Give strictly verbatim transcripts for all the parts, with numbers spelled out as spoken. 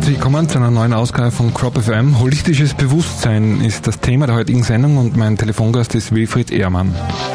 herzlich willkommen zu einer neuen Ausgabe von Crop F M. Holistisches Bewusstsein ist das Thema der heutigen Sendung und mein Telefongast ist Wilfried Ehrmann.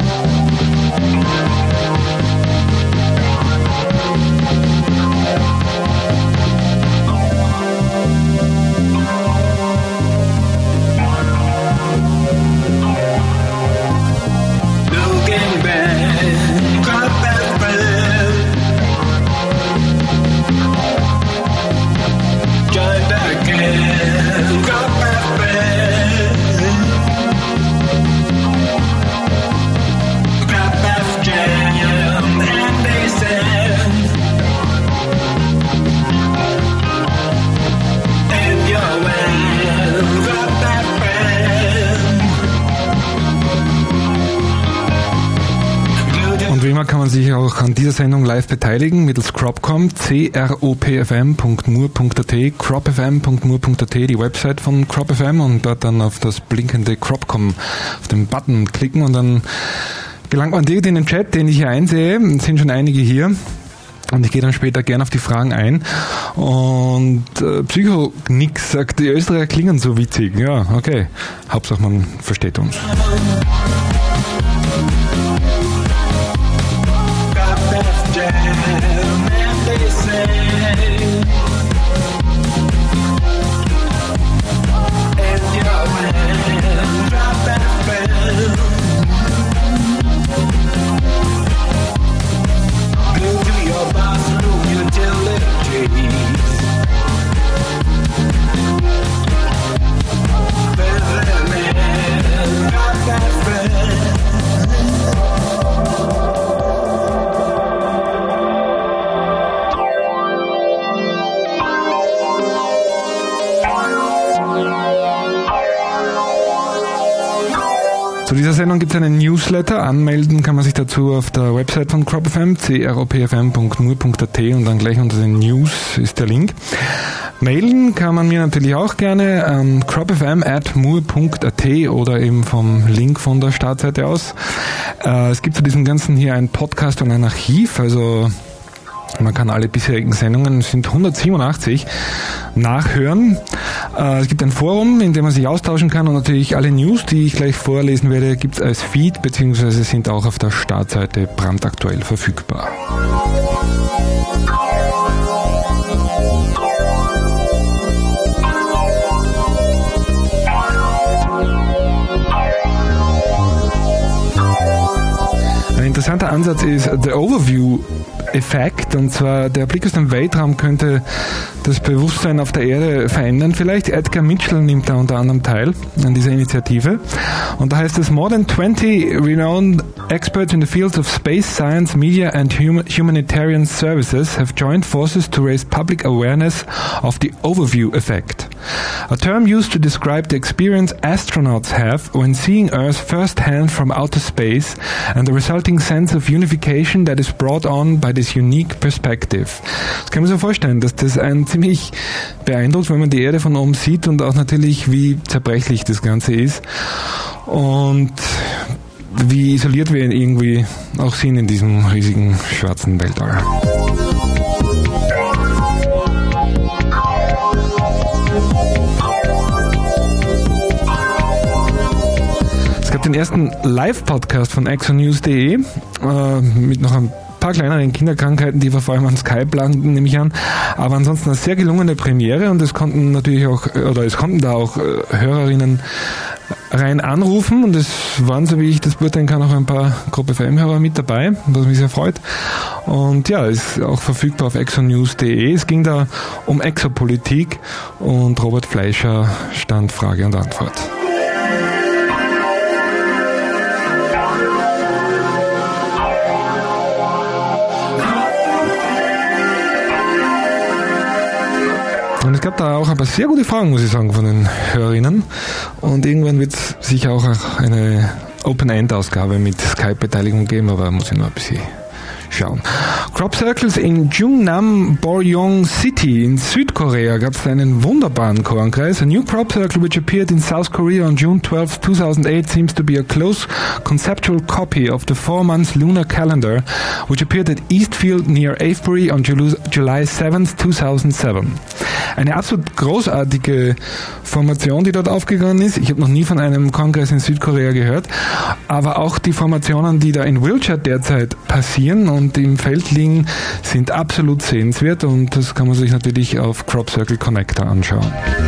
Kann man sich auch an dieser Sendung live beteiligen mittels Cropcom, c r o p f m punkt m u r punkt a t, crop f m punkt m u r punkt a t, die Website von Crop F M, und dort dann auf das blinkende Cropcom, auf den Button klicken und dann gelangt man direkt in den Chat, den ich hier einsehe. Es sind schon einige hier. Und ich gehe dann später gerne auf die Fragen ein. Und äh, Psycho-Nix sagt, die Österreicher klingen so witzig. Ja, okay. Hauptsache man versteht uns. Zu dieser Sendung gibt es einen Newsletter. Anmelden kann man sich dazu auf der Website von Crop F M, c r o p f m punkt m u r punkt a t, und dann gleich unter den News ist der Link. Mailen kann man mir natürlich auch gerne an cropfm at m u r punkt a t oder eben vom Link von der Startseite aus. Äh, es gibt zu diesem Ganzen hier einen Podcast und ein Archiv, also man kann alle bisherigen Sendungen, es sind hundertsiebenundachtzig, nachhören. Äh, es gibt ein Forum, in dem man sich austauschen kann, und natürlich alle News, die ich gleich vorlesen werde, gibt es als Feed, beziehungsweise sind auch auf der Startseite brandaktuell verfügbar. Ein interessanter Ansatz ist The Overview Effekt, und zwar der Blick aus dem Weltraum könnte das Bewusstsein auf der Erde verändern vielleicht. Edgar Mitchell nimmt da unter anderem teil an dieser Initiative, und da heißt es: More than twenty renowned experts in the fields of space, science, media and hum- humanitarian services have joined forces to raise public awareness of the overview effect, a term used to describe the experience astronauts have when seeing Earth firsthand from outer space and the resulting sense of unification that is brought on by this unique perspective. Das kann man sich so vorstellen, dass das einen ziemlich beeindruckt, wenn man die Erde von oben sieht, und auch natürlich, wie zerbrechlich das Ganze ist und wie isoliert wir irgendwie auch sind in diesem riesigen schwarzen Weltall. Es gab den ersten Live-Podcast von exonews punkt de äh, mit noch ein paar kleineren Kinderkrankheiten, die wir vor allem an Skype landen, nehme ich an. Aber ansonsten eine sehr gelungene Premiere, und es konnten natürlich auch, oder es konnten da auch äh, Hörerinnen rein anrufen, und es waren, so wie ich das beurteilen kann, auch ein paar Crop F M-Hörer mit dabei, was mich sehr freut. Und ja, ist auch verfügbar auf exonews punkt de. Es ging da um Exopolitik, und Robert Fleischer stand Frage und Antwort. Und es gab da auch ein paar sehr gute Fragen, muss ich sagen, von den Hörerinnen. Und irgendwann wird es sicher auch eine Open-End-Ausgabe mit Skype-Beteiligung geben, aber muss ich nur ein bisschen schauen. Crop Circles in Jungnam Boryong City in Südkorea gab es einen wunderbaren Kornkreis. A new crop circle which appeared in South Korea on June twelfth, two thousand eight seems to be a close conceptual copy of the four-month lunar calendar which appeared at Eastfield near Avebury on July seventh, two thousand seven. Eine absolut großartige Formation, die dort aufgegangen ist. Ich habe noch nie von einem Kornkreis in Südkorea gehört, aber auch die Formationen, die da in Wiltshire derzeit passieren und im Feld liegen, sind absolut sehenswert und das kann man sich natürlich auf Crop Circle Connector anschauen.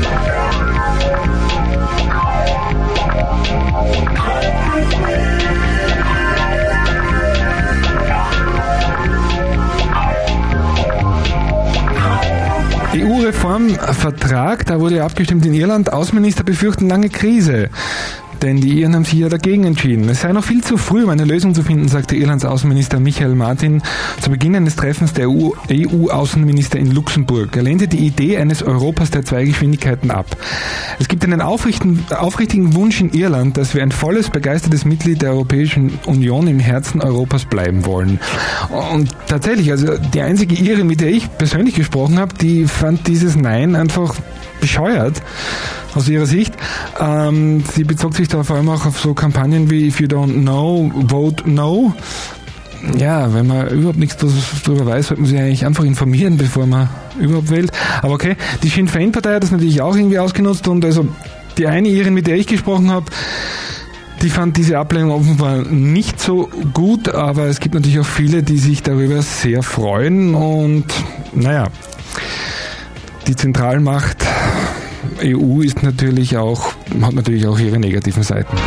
E U-Reformvertrag, da wurde abgestimmt in Irland. Außenminister befürchten lange Krise. Denn die Iren haben sich ja dagegen entschieden. Es sei noch viel zu früh, um eine Lösung zu finden, sagte Irlands Außenminister Michael Martin zu Beginn eines Treffens der E U-Außenminister in Luxemburg. Er lehnte die Idee eines Europas der zwei Geschwindigkeiten ab. Es gibt einen aufrichtigen, aufrichtigen Wunsch in Irland, dass wir ein volles, begeistertes Mitglied der Europäischen Union im Herzen Europas bleiben wollen. Und tatsächlich, also die einzige Irin, mit der ich persönlich gesprochen habe, die fand dieses Nein einfach bescheuert aus ihrer Sicht. Ähm, sie bezog sich da vor allem auch auf so Kampagnen wie If you don't know, vote no. Ja, wenn man überhaupt nichts darüber weiß, sollte man sich eigentlich einfach informieren, bevor man überhaupt wählt. Aber okay, die Sinn Féin-Partei hat das natürlich auch irgendwie ausgenutzt und also die eine Irin, mit der ich gesprochen habe, die fand diese Ablehnung offenbar nicht so gut, aber es gibt natürlich auch viele, die sich darüber sehr freuen und naja, die Zentralmacht E U ist natürlich auch, hat natürlich auch ihre negativen Seiten.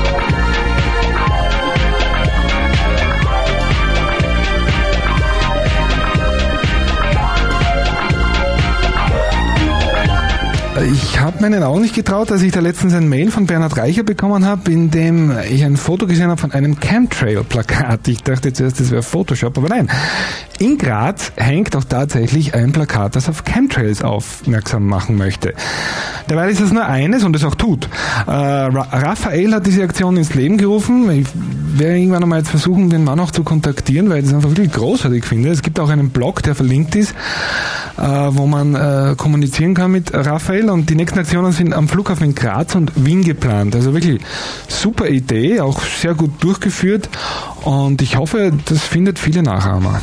Ich habe meinen Augen nicht getraut, als ich da letztens ein Mail von Bernhard Reicher bekommen habe, in dem ich ein Foto gesehen habe von einem Chemtrail-Plakat. Ich dachte zuerst, das wäre Photoshop, aber nein. In Graz hängt auch tatsächlich ein Plakat, das auf Chemtrails aufmerksam machen möchte. Dabei ist es nur eines und es auch tut. Äh, Ra- Raphael hat diese Aktion ins Leben gerufen. Ich werde irgendwann einmal jetzt versuchen, den Mann auch zu kontaktieren, weil ich das einfach wirklich großartig finde. Es gibt auch einen Blog, der verlinkt ist, äh, wo man äh, kommunizieren kann mit Raphael. Und die nächsten Aktionen sind am Flughafen in Graz und Wien geplant. Also wirklich super Idee, auch sehr gut durchgeführt. Und ich hoffe, das findet viele Nachahmer.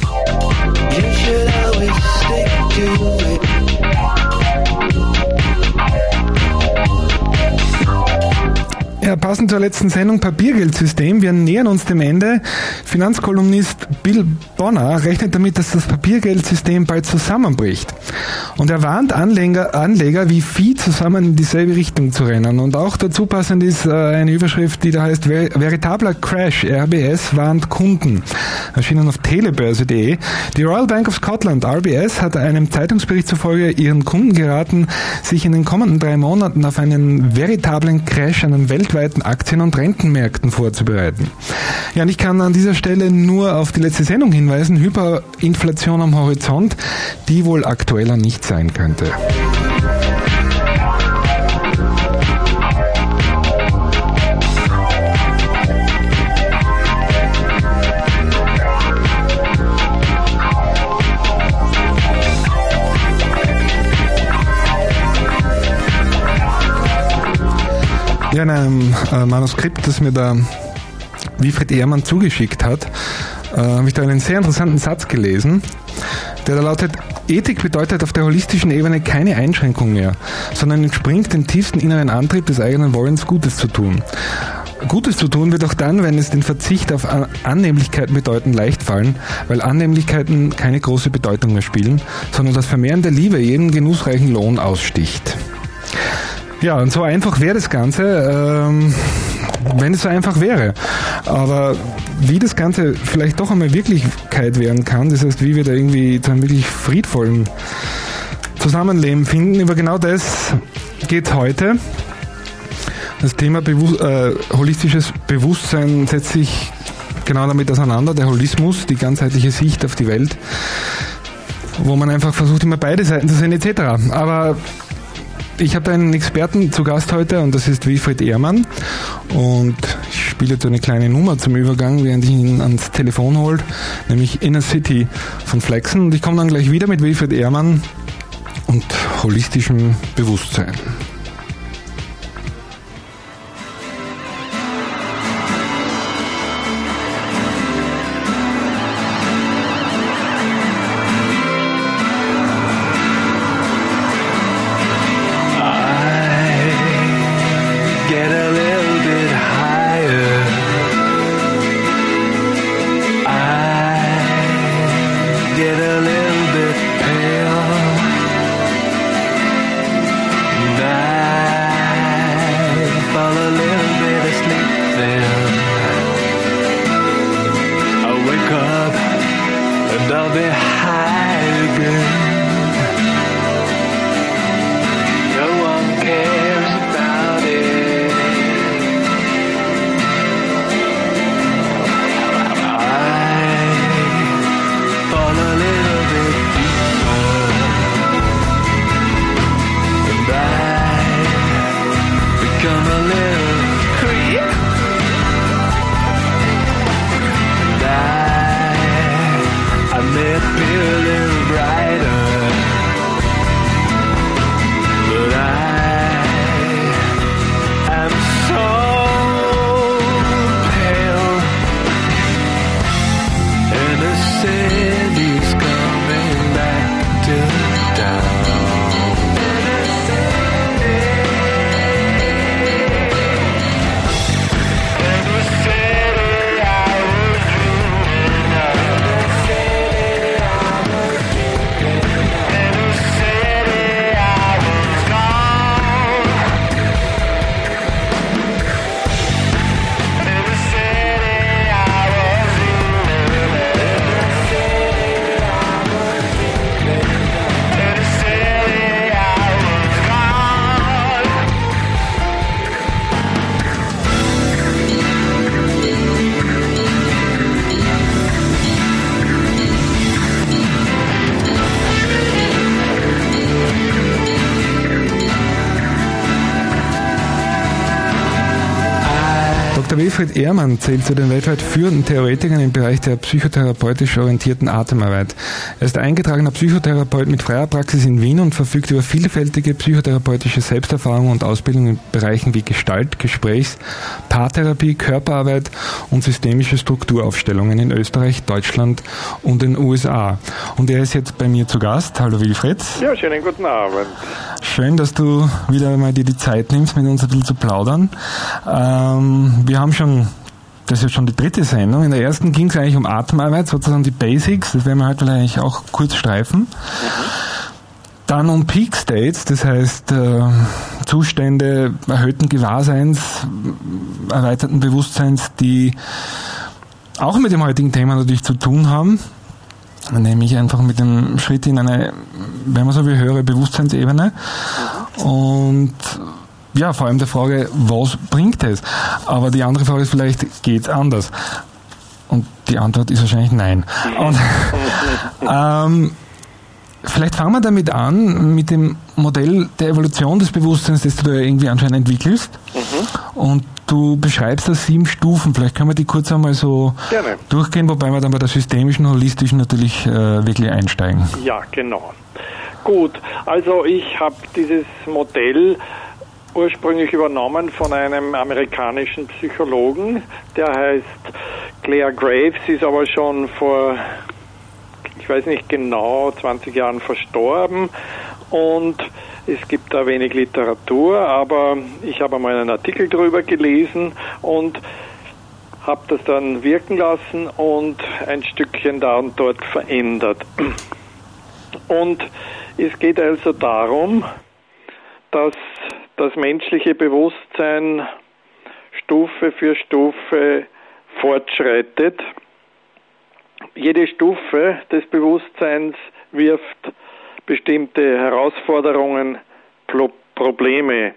Ja, passend zur letzten Sendung Papiergeldsystem. Wir nähern uns dem Ende. Finanzkolumnist Bill Bonner rechnet damit, dass das Papiergeldsystem bald zusammenbricht. Und er warnt Anleger, Anleger wie Vieh zusammen in dieselbe Richtung zu rennen. Und auch dazu passend ist äh, eine Überschrift, die da heißt Ver- Veritabler Crash, R B S warnt Kunden. Erschienen auf telebörse punkt de. Die Royal Bank of Scotland, R B S, hat einem Zeitungsbericht zufolge ihren Kunden geraten, sich in den kommenden drei Monaten auf einen veritablen Crash an den weltweiten Aktien- und Rentenmärkten vorzubereiten. Ja, und ich kann an dieser Stelle nur auf die letzte Sendung hinweisen, Hyperinflation am Horizont, die wohl aktueller nicht sein könnte. Ja, in einem äh, Manuskript, das mir der Wilfried Ehrmann zugeschickt hat, äh, habe ich da einen sehr interessanten Satz gelesen, der da lautet: Ethik bedeutet auf der holistischen Ebene keine Einschränkung mehr, sondern entspringt dem tiefsten inneren Antrieb des eigenen Wollens, Gutes zu tun. Gutes zu tun wird auch dann, wenn es den Verzicht auf Annehmlichkeiten bedeuten, leicht fallen, weil Annehmlichkeiten keine große Bedeutung mehr spielen, sondern das Vermehren der Liebe jeden genussreichen Lohn aussticht. Ja, und so einfach wäre das Ganze, ähm, wenn es so einfach wäre. Aber wie das Ganze vielleicht doch einmal Wirklichkeit werden kann, das heißt, wie wir da irgendwie zu einem wirklich friedvollen Zusammenleben finden, über genau das geht heute. Das Thema Bewusst- äh, holistisches Bewusstsein setzt sich genau damit auseinander, der Holismus, die ganzheitliche Sicht auf die Welt, wo man einfach versucht, immer beide Seiten zu sehen et cetera. Aber ich habe einen Experten zu Gast heute und das ist Wilfried Ehrmann. Und ich spiele jetzt eine kleine Nummer zum Übergang, während ich ihn ans Telefon holt, nämlich Inner City von Flexen. Und ich komme dann gleich wieder mit Wilfried Ehrmann und holistischem Bewusstsein. Wilfried Ehrmann zählt zu den weltweit führenden Theoretikern im Bereich der psychotherapeutisch orientierten Atemarbeit. Er ist eingetragener Psychotherapeut mit freier Praxis in Wien und verfügt über vielfältige psychotherapeutische Selbsterfahrung und Ausbildung in Bereichen wie Gestalt, Gesprächs, Paartherapie, Körperarbeit und systemische Strukturaufstellungen in Österreich, Deutschland und den U S A. Und er ist jetzt bei mir zu Gast. Hallo Wilfried. Ja, schönen guten Abend. Schön, dass du wieder mal dir die Zeit nimmst, mit uns ein bisschen zu plaudern. Ähm, wir haben schon, das ist jetzt schon die dritte Sendung. In der ersten ging es eigentlich um Atemarbeit, sozusagen die Basics. Das werden wir heute vielleicht auch kurz streifen. Mhm. Dann um Peak States, das heißt äh, Zustände erhöhten Gewahrseins, erweiterten Bewusstseins, die auch mit dem heutigen Thema natürlich zu tun haben. Nämlich einfach mit dem Schritt in eine, wenn man so will, höhere Bewusstseinsebene. Und ja, vor allem der Frage, was bringt es? Aber die andere Frage ist vielleicht, geht's anders? Und die Antwort ist wahrscheinlich nein. Und ähm, vielleicht fangen wir damit an, mit dem Modell der Evolution des Bewusstseins, das du da irgendwie anscheinend entwickelst. Mhm. Und du beschreibst da sieben Stufen. Vielleicht können wir die kurz einmal so Gerne. durchgehen, wobei wir dann bei der systemischen, holistischen natürlich äh, wirklich einsteigen. Ja, genau. Gut, also ich habe dieses Modell ursprünglich übernommen von einem amerikanischen Psychologen, der heißt Claire Graves, ist aber schon vor, ich weiß nicht genau, zwanzig Jahren verstorben und es gibt da wenig Literatur, aber ich habe einmal einen Artikel darüber gelesen und habe das dann wirken lassen und ein Stückchen da und dort verändert. Und es geht also darum, dass das menschliche Bewusstsein Stufe für Stufe fortschreitet. Jede Stufe des Bewusstseins wirft bestimmte Herausforderungen, Pro- Probleme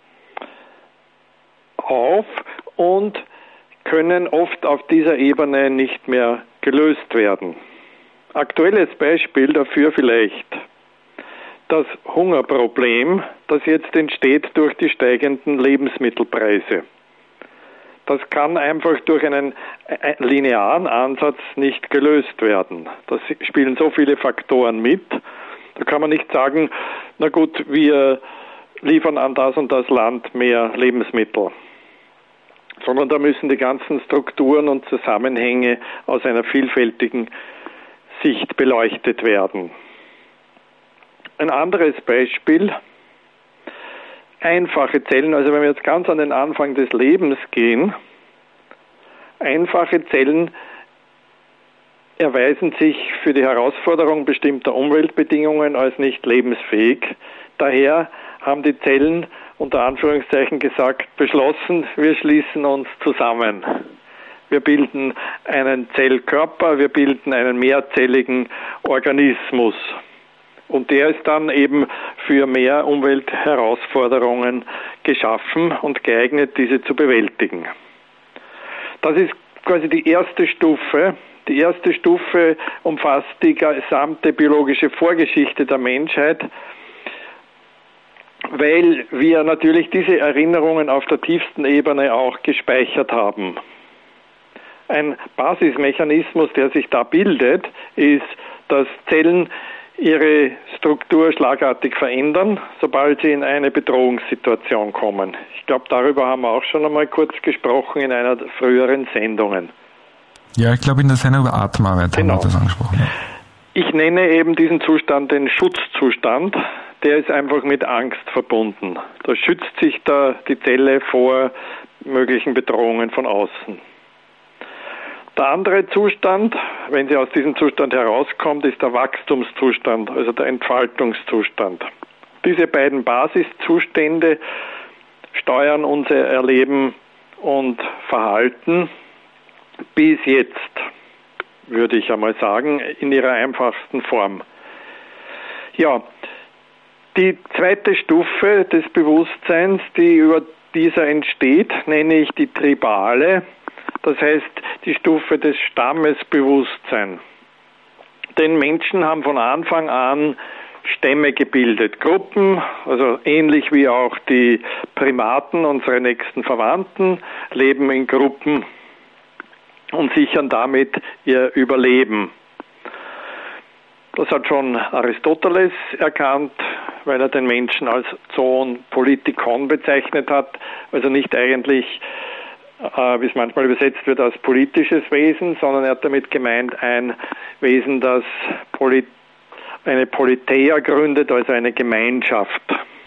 auf und können oft auf dieser Ebene nicht mehr gelöst werden. Aktuelles Beispiel dafür vielleicht. das Hungerproblem, das jetzt entsteht durch die steigenden Lebensmittelpreise. Das kann einfach durch einen linearen Ansatz nicht gelöst werden. Da spielen so viele Faktoren mit. Da kann man nicht sagen, na gut, wir liefern an das und das Land mehr Lebensmittel. Sondern da müssen die ganzen Strukturen und Zusammenhänge aus einer vielfältigen Sicht beleuchtet werden. Ein anderes Beispiel, einfache Zellen, also wenn wir jetzt ganz an den Anfang des Lebens gehen, einfache Zellen erweisen sich für die Herausforderung bestimmter Umweltbedingungen als nicht lebensfähig. Daher haben die Zellen unter Anführungszeichen gesagt, beschlossen, wir schließen uns zusammen. Wir bilden einen Zellkörper, wir bilden einen mehrzelligen Organismus. Und der ist dann eben für mehr Umweltherausforderungen geschaffen und geeignet, diese zu bewältigen. Das ist quasi die erste Stufe. Die erste Stufe umfasst die gesamte biologische Vorgeschichte der Menschheit, weil wir natürlich diese Erinnerungen auf der tiefsten Ebene auch gespeichert haben. Ein Basismechanismus, der sich da bildet, ist, dass Zellen ihre Struktur schlagartig verändern, sobald sie in eine Bedrohungssituation kommen. Ich glaube, darüber haben wir auch schon einmal kurz gesprochen in einer der früheren Sendungen. Ja, ich glaube, in der Sendung über Atemarbeit genau. haben wir das angesprochen. Ja. Ich nenne eben diesen Zustand den Schutzzustand. Der ist einfach mit Angst verbunden. Da schützt sich da die Zelle vor möglichen Bedrohungen von außen. Der andere Zustand, wenn sie aus diesem Zustand herauskommt, ist der Wachstumszustand, also der Entfaltungszustand. Diese beiden Basiszustände steuern unser Erleben und Verhalten bis jetzt, würde ich einmal sagen, in ihrer einfachsten Form. Ja, die zweite Stufe des Bewusstseins, die über dieser entsteht, nenne ich die tribale. Das heißt, die Stufe des Stammesbewusstseins. Denn Menschen haben von Anfang an Stämme gebildet, Gruppen, also ähnlich wie auch die Primaten, unsere nächsten Verwandten, leben in Gruppen und sichern damit ihr Überleben. Das hat schon Aristoteles erkannt, weil er den Menschen als Zoon Politikon bezeichnet hat, also nicht eigentlich, äh, wie es manchmal übersetzt wird, als politisches Wesen, sondern er hat damit gemeint ein Wesen, das Polit- eine Politeia gründet, also eine Gemeinschaft.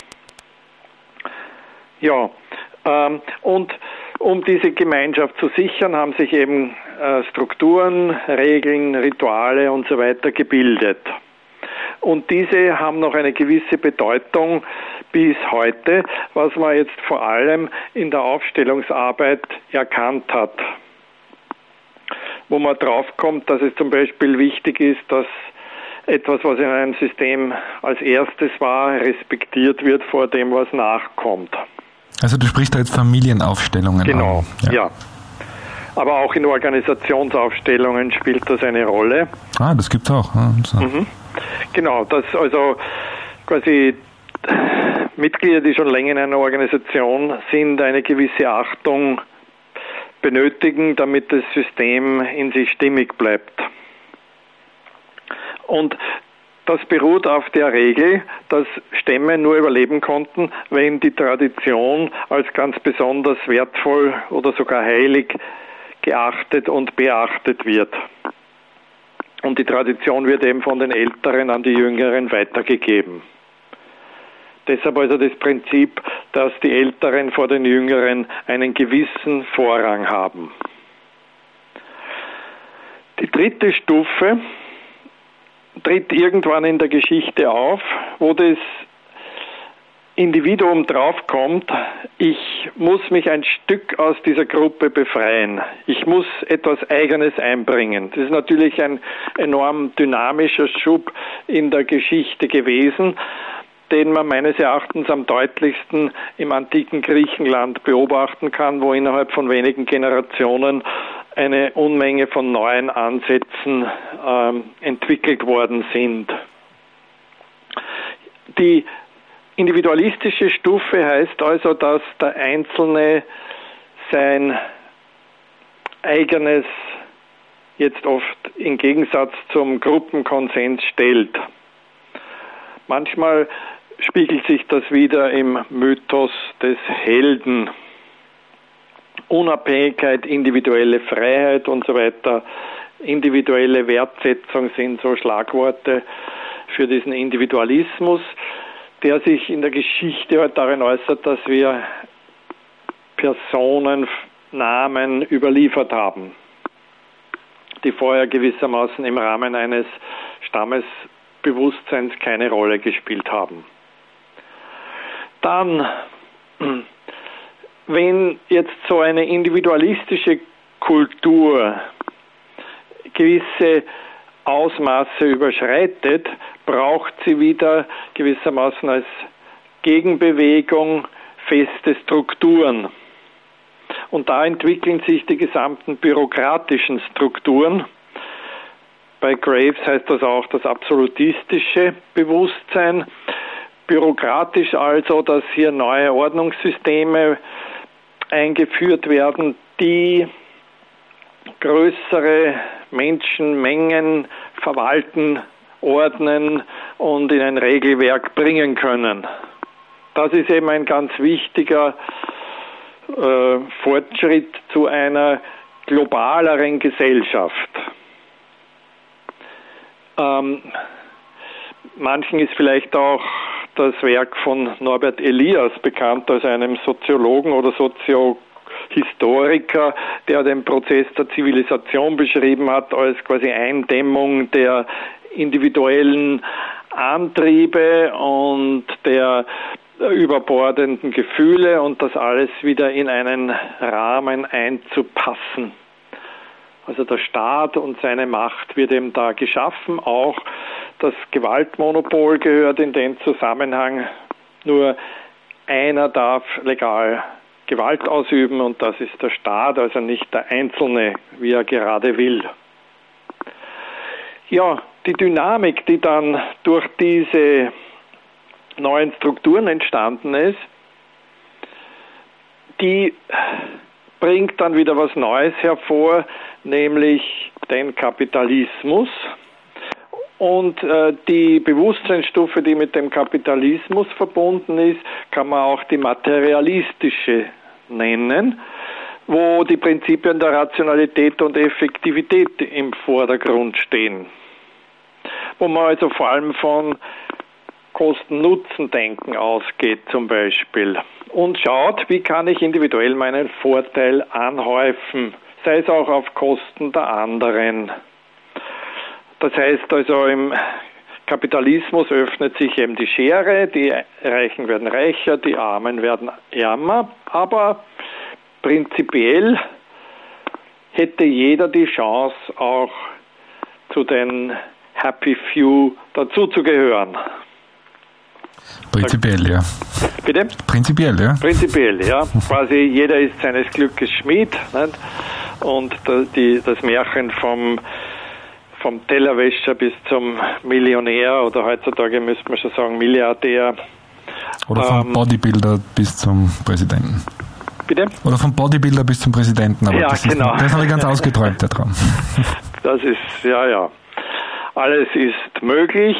Ja, ähm, und um diese Gemeinschaft zu sichern, haben sich eben äh, Strukturen, Regeln, Rituale und so weiter gebildet. Und diese haben noch eine gewisse Bedeutung bis heute, was man jetzt vor allem in der Aufstellungsarbeit erkannt hat. Wo man draufkommt, dass es zum Beispiel wichtig ist, dass etwas, was in einem System als erstes war, respektiert wird vor dem, was nachkommt. Also du sprichst da jetzt Familienaufstellungen an. Genau, ja. ja. Aber auch in Organisationsaufstellungen spielt das eine Rolle. Ah, das gibt's auch. Ja, so. mhm. Genau, dass also quasi Mitglieder, die schon länger in einer Organisation sind, eine gewisse Achtung benötigen, damit das System in sich stimmig bleibt. Und das beruht auf der Regel, dass Stämme nur überleben konnten, wenn die Tradition als ganz besonders wertvoll oder sogar heilig geachtet und beachtet wird. Und die Tradition wird eben von den Älteren an die Jüngeren weitergegeben. Deshalb also das Prinzip, dass die Älteren vor den Jüngeren einen gewissen Vorrang haben. Die dritte Stufe tritt irgendwann in der Geschichte auf, wo das Individuum draufkommt, ich muss mich ein Stück aus dieser Gruppe befreien. Ich muss etwas Eigenes einbringen. Das ist natürlich ein enorm dynamischer Schub in der Geschichte gewesen, den man meines Erachtens am deutlichsten im antiken Griechenland beobachten kann, wo innerhalb von wenigen Generationen eine Unmenge von neuen Ansätzen ähm, entwickelt worden sind. Die individualistische Stufe heißt also, dass der Einzelne sein eigenes jetzt oft im Gegensatz zum Gruppenkonsens stellt. Manchmal spiegelt sich das wieder im Mythos des Helden. Unabhängigkeit, individuelle Freiheit und so weiter, individuelle Wertsetzung sind so Schlagworte für diesen Individualismus, der sich in der Geschichte halt darin äußert, dass wir Personen, Namen überliefert haben, die vorher gewissermaßen im Rahmen eines Stammesbewusstseins keine Rolle gespielt haben. Dann, wenn jetzt so eine individualistische Kultur gewisse Ausmaße überschreitet, braucht sie wieder gewissermaßen als Gegenbewegung feste Strukturen. Und da entwickeln sich die gesamten bürokratischen Strukturen. Bei Graves heißt das auch das absolutistische Bewusstsein. Bürokratisch also, dass hier neue Ordnungssysteme eingeführt werden, die größere Menschenmengen verwalten, ordnen und in ein Regelwerk bringen können. Das ist eben ein ganz wichtiger äh, Fortschritt zu einer globaleren Gesellschaft. Ähm, manchen ist vielleicht auch das Werk von Norbert Elias bekannt, als einem Soziologen oder Soziohistoriker, der den Prozess der Zivilisation beschrieben hat als quasi Eindämmung der individuellen Antriebe und der überbordenden Gefühle und das alles wieder in einen Rahmen einzupassen. Also der Staat und seine Macht wird eben da geschaffen. Auch das Gewaltmonopol gehört in den Zusammenhang. Nur einer darf legal Gewalt ausüben und das ist der Staat, also nicht der Einzelne, wie er gerade will. Ja, die Dynamik, die dann durch diese neuen Strukturen entstanden ist, die bringt dann wieder was Neues hervor, nämlich den Kapitalismus. Und äh, die Bewusstseinsstufe, die mit dem Kapitalismus verbunden ist, kann man auch die materialistische nennen, wo die Prinzipien der Rationalität und Effektivität im Vordergrund stehen. Wo man also vor allem von Kosten-Nutzen-Denken ausgeht zum Beispiel und schaut, wie kann ich individuell meinen Vorteil anhäufen, sei es auch auf Kosten der anderen. Das heißt also, im Kapitalismus öffnet sich eben die Schere, die Reichen werden reicher, die Armen werden ärmer, aber prinzipiell hätte jeder die Chance, auch zu den Happy Few dazuzugehören. Prinzipiell, ja. Bitte? Prinzipiell, ja. Prinzipiell, ja. Quasi jeder ist seines Glückes Schmied. Nicht? Und die, das Märchen vom, vom Tellerwäscher bis zum Millionär oder heutzutage müsste man schon sagen Milliardär. Oder vom ähm, Bodybuilder bis zum Präsidenten. Bitte? Oder vom Bodybuilder bis zum Präsidenten. Aber ja, das genau. Ist, das habe ich ganz ausgeträumt, der Traum. Das ist, ja, ja. Alles ist möglich.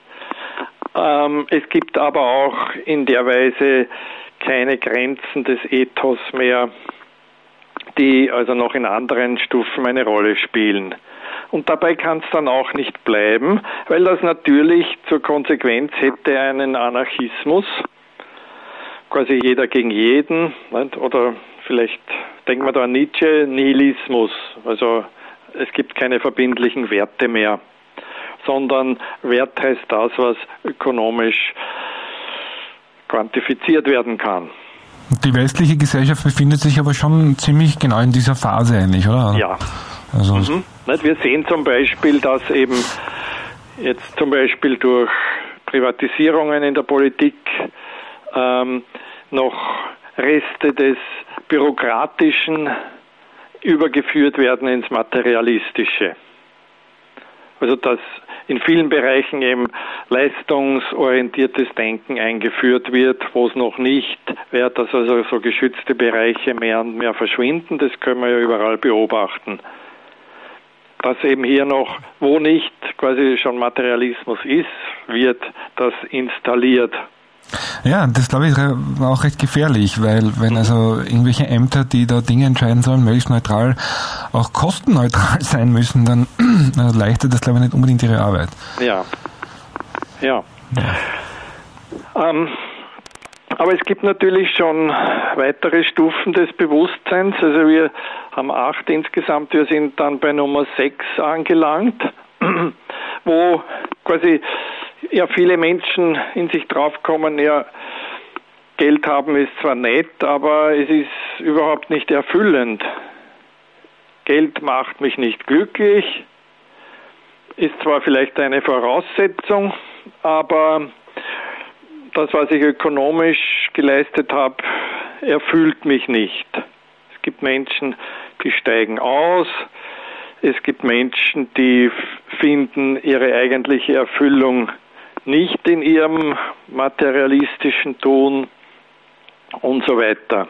Ähm, es gibt aber auch in der Weise keine Grenzen des Ethos mehr, die also noch in anderen Stufen eine Rolle spielen. Und dabei kann es dann auch nicht bleiben, weil das natürlich zur Konsequenz hätte einen Anarchismus, quasi jeder gegen jeden, nicht? Oder vielleicht denken wir da an Nietzsche, Nihilismus, also es gibt keine verbindlichen Werte mehr, sondern Wert heißt das, was ökonomisch quantifiziert werden kann. Die westliche Gesellschaft befindet sich aber schon ziemlich genau in dieser Phase eigentlich, oder? Ja. Also mhm. Wir sehen zum Beispiel, dass eben jetzt zum Beispiel durch Privatisierungen in der Politik ähm, noch Reste des Bürokratischen übergeführt werden ins Materialistische. Also dass in vielen Bereichen eben leistungsorientiertes Denken eingeführt wird, wo es noch nicht wird, dass also so geschützte Bereiche mehr und mehr verschwinden. Das können wir ja überall beobachten. Dass eben hier noch, wo nicht quasi schon Materialismus ist, wird das installiert. Ja, das glaube ich auch recht gefährlich, weil wenn also irgendwelche Ämter, die da Dinge entscheiden sollen, möglichst neutral, auch kostenneutral sein müssen, dann erleichtert das glaube ich nicht unbedingt ihre Arbeit. Ja, ja. ja. Ähm, aber es gibt natürlich schon weitere Stufen des Bewusstseins. Also wir haben acht insgesamt, wir sind dann bei Nummer sechs angelangt, wo quasi ja viele Menschen in sich draufkommen, ja, Geld haben ist zwar nett, aber es ist überhaupt nicht erfüllend. Geld macht mich nicht glücklich, ist zwar vielleicht eine Voraussetzung, aber das, was ich ökonomisch geleistet habe, erfüllt mich nicht. Es gibt Menschen, die steigen aus. Es gibt Menschen, die finden ihre eigentliche Erfüllung nicht in ihrem materialistischen Tun und so weiter.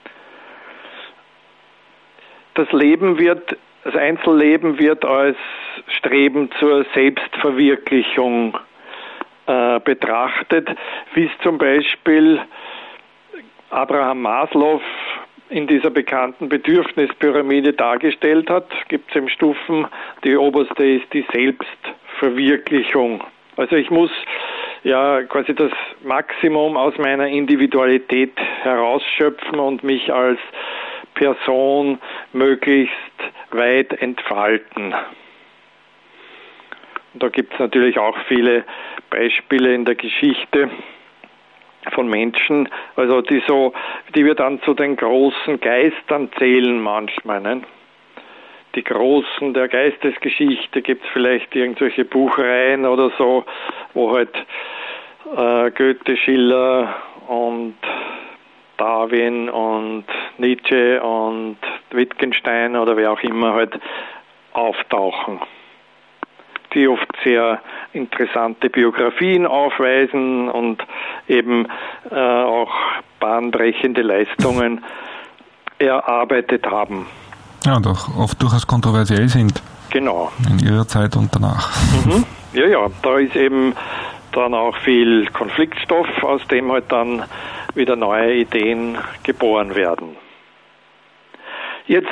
Das Leben wird, das Einzelleben wird als Streben zur Selbstverwirklichung äh, betrachtet, wie es zum Beispiel Abraham Maslow in dieser bekannten Bedürfnispyramide dargestellt hat. Gibt es im Stufen, die oberste ist die Selbstverwirklichung. Also ich muss ja quasi das Maximum aus meiner Individualität herausschöpfen und mich als Person möglichst weit entfalten. Und da gibt es natürlich auch viele Beispiele in der Geschichte von Menschen, also die so, die wir dann zu den großen Geistern zählen manchmal, ne? Die Großen der Geistesgeschichte, gibt es vielleicht irgendwelche Buchreihen oder so, wo halt äh, Goethe, Schiller und Darwin und Nietzsche und Wittgenstein oder wer auch immer halt auftauchen, die oft sehr interessante Biografien aufweisen und eben äh, auch bahnbrechende Leistungen erarbeitet haben. Ja, und auch oft durchaus kontroversiell sind. Genau. In ihrer Zeit und danach. Mhm. Ja, ja, da ist eben dann auch viel Konfliktstoff, aus dem halt dann wieder neue Ideen geboren werden. Jetzt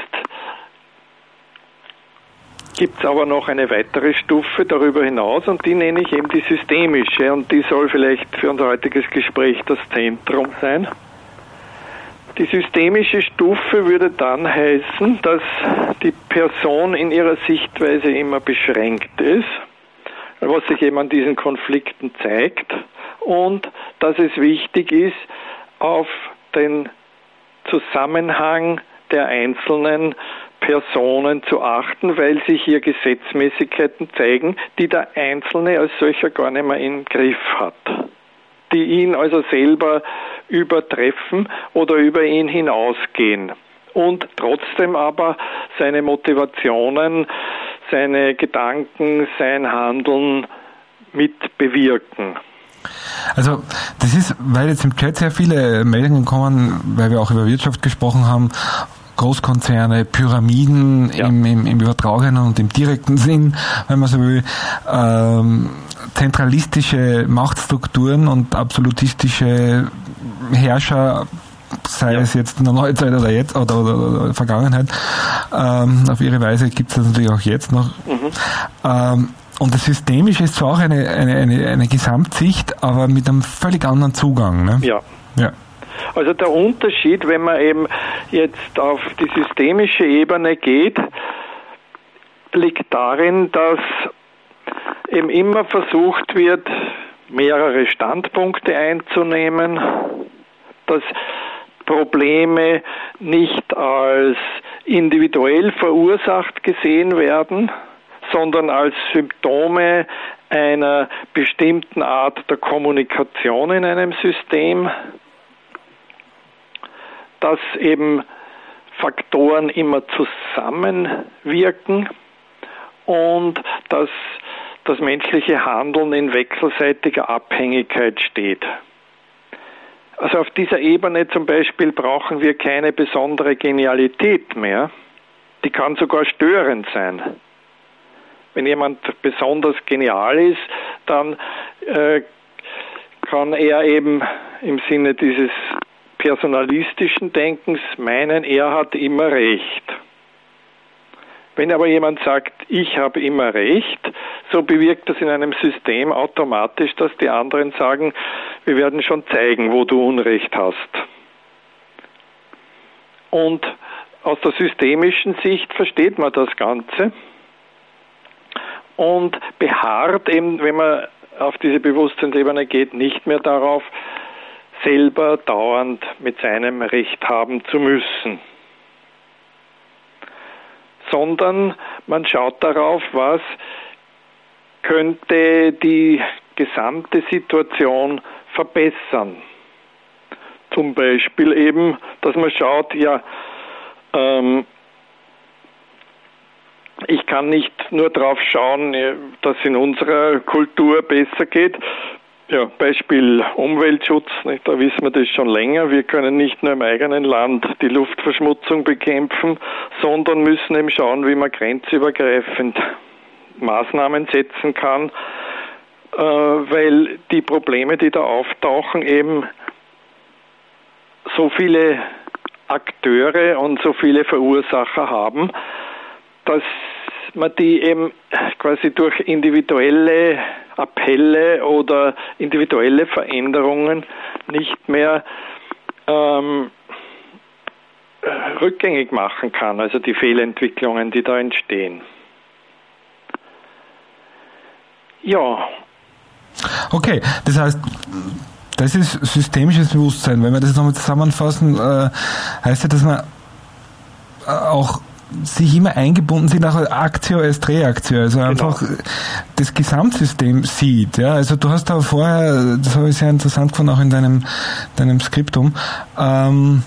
gibt es aber noch eine weitere Stufe darüber hinaus und die nenne ich eben die systemische und die soll vielleicht für unser heutiges Gespräch das Zentrum sein. Die systemische Stufe würde dann heißen, dass die Person in ihrer Sichtweise immer beschränkt ist, was sich eben an diesen Konflikten zeigt, und dass es wichtig ist, auf den Zusammenhang der einzelnen Personen zu achten, weil sich hier Gesetzmäßigkeiten zeigen, die der Einzelne als solcher gar nicht mehr im Griff hat, die ihn also selber übertreffen oder über ihn hinausgehen und trotzdem aber seine Motivationen, seine Gedanken, sein Handeln mit bewirken. Also das ist, weil jetzt im Chat sehr viele Meldungen kommen, weil wir auch über Wirtschaft gesprochen haben, Großkonzerne, Pyramiden, ja, im, im, im übertragenen und im direkten Sinn, wenn man so will, ähm, zentralistische Machtstrukturen und absolutistische Herrscher, sei ja. es jetzt in der Neuzeit oder jetzt oder, oder, oder Vergangenheit, ähm, auf ihre Weise gibt es das natürlich auch jetzt noch. Mhm. Ähm, und das Systemische ist zwar auch eine, eine, eine, eine Gesamtsicht, aber mit einem völlig anderen Zugang. Ne? Ja. ja. Also der Unterschied, wenn man eben jetzt auf die systemische Ebene geht, liegt darin, dass eben immer versucht wird, mehrere Standpunkte einzunehmen, dass Probleme nicht als individuell verursacht gesehen werden, sondern als Symptome einer bestimmten Art der Kommunikation in einem System, dass eben Faktoren immer zusammenwirken und dass das menschliche Handeln in wechselseitiger Abhängigkeit steht. Also auf dieser Ebene zum Beispiel brauchen wir keine besondere Genialität mehr. Die kann sogar störend sein. Wenn jemand besonders genial ist, dann äh, kann er eben im Sinne dieses personalistischen Denkens meinen, er hat immer recht. Wenn aber jemand sagt, ich habe immer recht, so bewirkt das in einem System automatisch, dass die anderen sagen, wir werden schon zeigen, wo du Unrecht hast. Und aus der systemischen Sicht versteht man das Ganze und beharrt eben, wenn man auf diese Bewusstseinsebene geht, nicht mehr darauf, selber dauernd mit seinem Recht haben zu müssen, sondern man schaut darauf, was könnte die gesamte Situation verbessern. Zum Beispiel eben, dass man schaut, ja, ähm, ich kann nicht nur darauf schauen, dass es in unserer Kultur besser geht. Ja, Beispiel Umweltschutz, nicht? Da wissen wir das schon länger. Wir können nicht nur im eigenen Land die Luftverschmutzung bekämpfen, sondern müssen eben schauen, wie man grenzübergreifend Maßnahmen setzen kann, äh, weil die Probleme, die da auftauchen, eben so viele Akteure und so viele Verursacher haben, dass man die eben quasi durch individuelle Appelle oder individuelle Veränderungen nicht mehr ähm, rückgängig machen kann, also die Fehlentwicklungen, die da entstehen. Ja. Okay, das heißt, das ist systemisches Bewusstsein. Wenn wir das jetzt nochmal zusammenfassen, äh, heißt ja, dass man auch sich immer eingebunden sind, auch Aktio est Reaktio, also genau. Einfach das Gesamtsystem sieht. Ja, also du hast da vorher, das habe ich sehr interessant gefunden, auch in deinem, deinem Skriptum, ähm,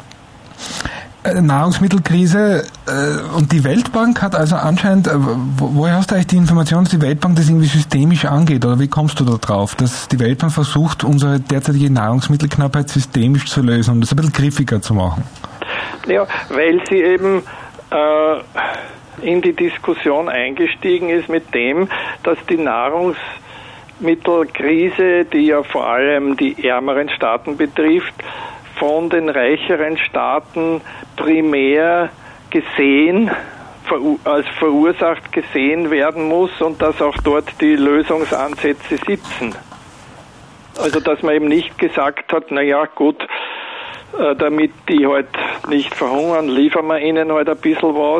Nahrungsmittelkrise äh, und die Weltbank hat also anscheinend, äh, wo, woher hast du eigentlich die Information, dass die Weltbank das irgendwie systemisch angeht, oder wie kommst du da drauf, dass die Weltbank versucht, unsere derzeitige Nahrungsmittelknappheit systemisch zu lösen, um das ein bisschen griffiger zu machen? Ja, weil sie eben äh, in die Diskussion eingestiegen ist mit dem, dass die Nahrungsmittelkrise, die ja vor allem die ärmeren Staaten betrifft, von den reicheren Staaten primär gesehen, als verursacht gesehen werden muss und dass auch dort die Lösungsansätze sitzen. Also dass man eben nicht gesagt hat, na ja, gut, damit die halt nicht verhungern, liefern wir ihnen halt ein bisschen was.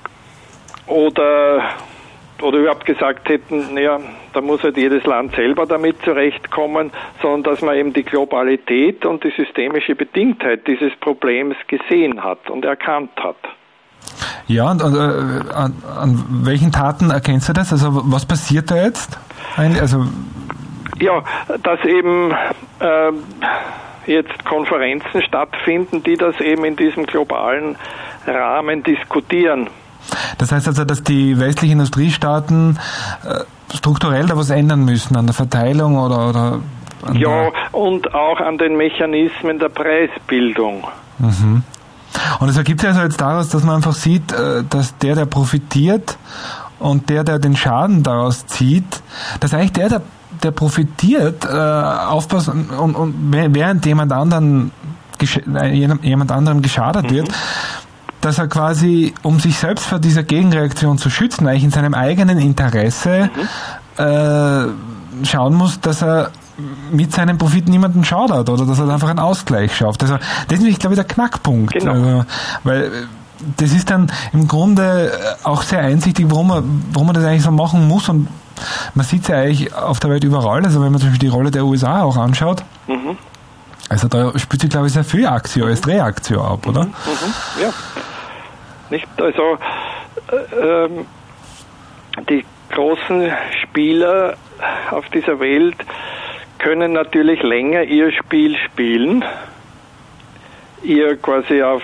Oder, oder überhaupt gesagt hätten, naja, da muss halt jedes Land selber damit zurechtkommen, sondern dass man eben die Globalität und die systemische Bedingtheit dieses Problems gesehen hat und erkannt hat. Ja, und, und äh, an, an welchen Taten erkennst du das? Also was passiert da jetzt? Also ja, dass eben äh, jetzt Konferenzen stattfinden, die das eben in diesem globalen Rahmen diskutieren. Das heißt also, dass die westlichen Industriestaaten äh, strukturell da was ändern müssen an der Verteilung oder, oder an ja, und auch an den Mechanismen der Preisbildung. Mhm. Und es ergibt sich also jetzt daraus, dass man einfach sieht, äh, dass der, der profitiert und der, der den Schaden daraus zieht, dass eigentlich der, der der profitiert, äh, aufpasst und, und, und während jemand anderen jemand anderem geschadet mhm. wird, dass er quasi, um sich selbst vor dieser Gegenreaktion zu schützen, eigentlich in seinem eigenen Interesse mhm. äh, schauen muss, dass er mit seinem Profit niemanden schadet oder dass er einfach einen Ausgleich schafft. Also das ist, glaube ich, der Knackpunkt. Genau. Also, weil das ist dann im Grunde auch sehr einsichtig, warum man, warum man das eigentlich so machen muss, und man sieht es ja eigentlich auf der Welt überall, also wenn man zum Beispiel die Rolle der U S A auch anschaut, mhm. also da spielt sich, glaube ich, sehr viel Aktio als Reaktio ab, oder? Mhm. Mhm. Ja. Nicht, also äh, ähm, die großen Spieler auf dieser Welt können natürlich länger ihr Spiel spielen, ihr quasi auf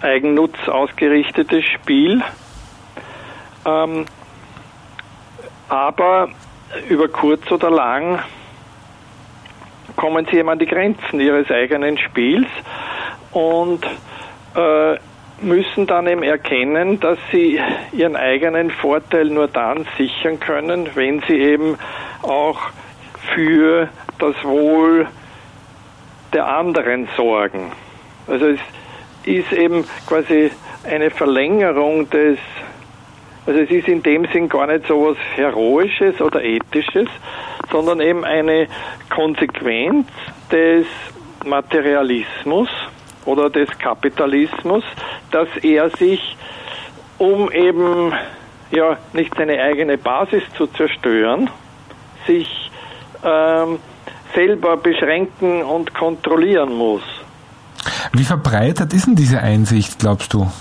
Eigennutz ausgerichtetes Spiel, ähm, aber über kurz oder lang kommen sie eben an die Grenzen ihres eigenen Spiels und äh, müssen dann eben erkennen, dass sie ihren eigenen Vorteil nur dann sichern können, wenn sie eben auch für das Wohl der anderen sorgen. Also es ist eben quasi eine Verlängerung des, also es ist in dem Sinn gar nicht so was Heroisches oder Ethisches, sondern eben eine Konsequenz des Materialismus oder des Kapitalismus, dass er sich, um eben ja nicht seine eigene Basis zu zerstören, sich ähm, selber beschränken und kontrollieren muss. Wie verbreitet ist denn diese Einsicht, glaubst du?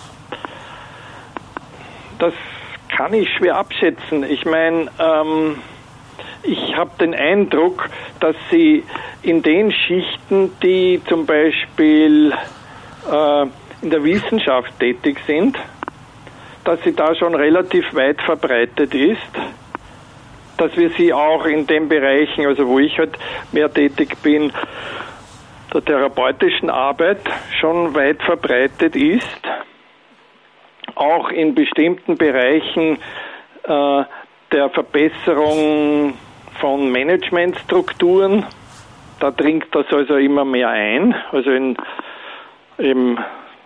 Das kann ich schwer abschätzen. Ich meine, ähm, ich habe den Eindruck, dass sie in den Schichten, die zum Beispiel äh, in der Wissenschaft tätig sind, dass sie da schon relativ weit verbreitet ist, dass wir sie auch in den Bereichen, also wo ich halt mehr tätig bin, der therapeutischen Arbeit schon weit verbreitet ist, auch in bestimmten Bereichen äh, der Verbesserung von Managementstrukturen, da dringt das also immer mehr ein, also in, in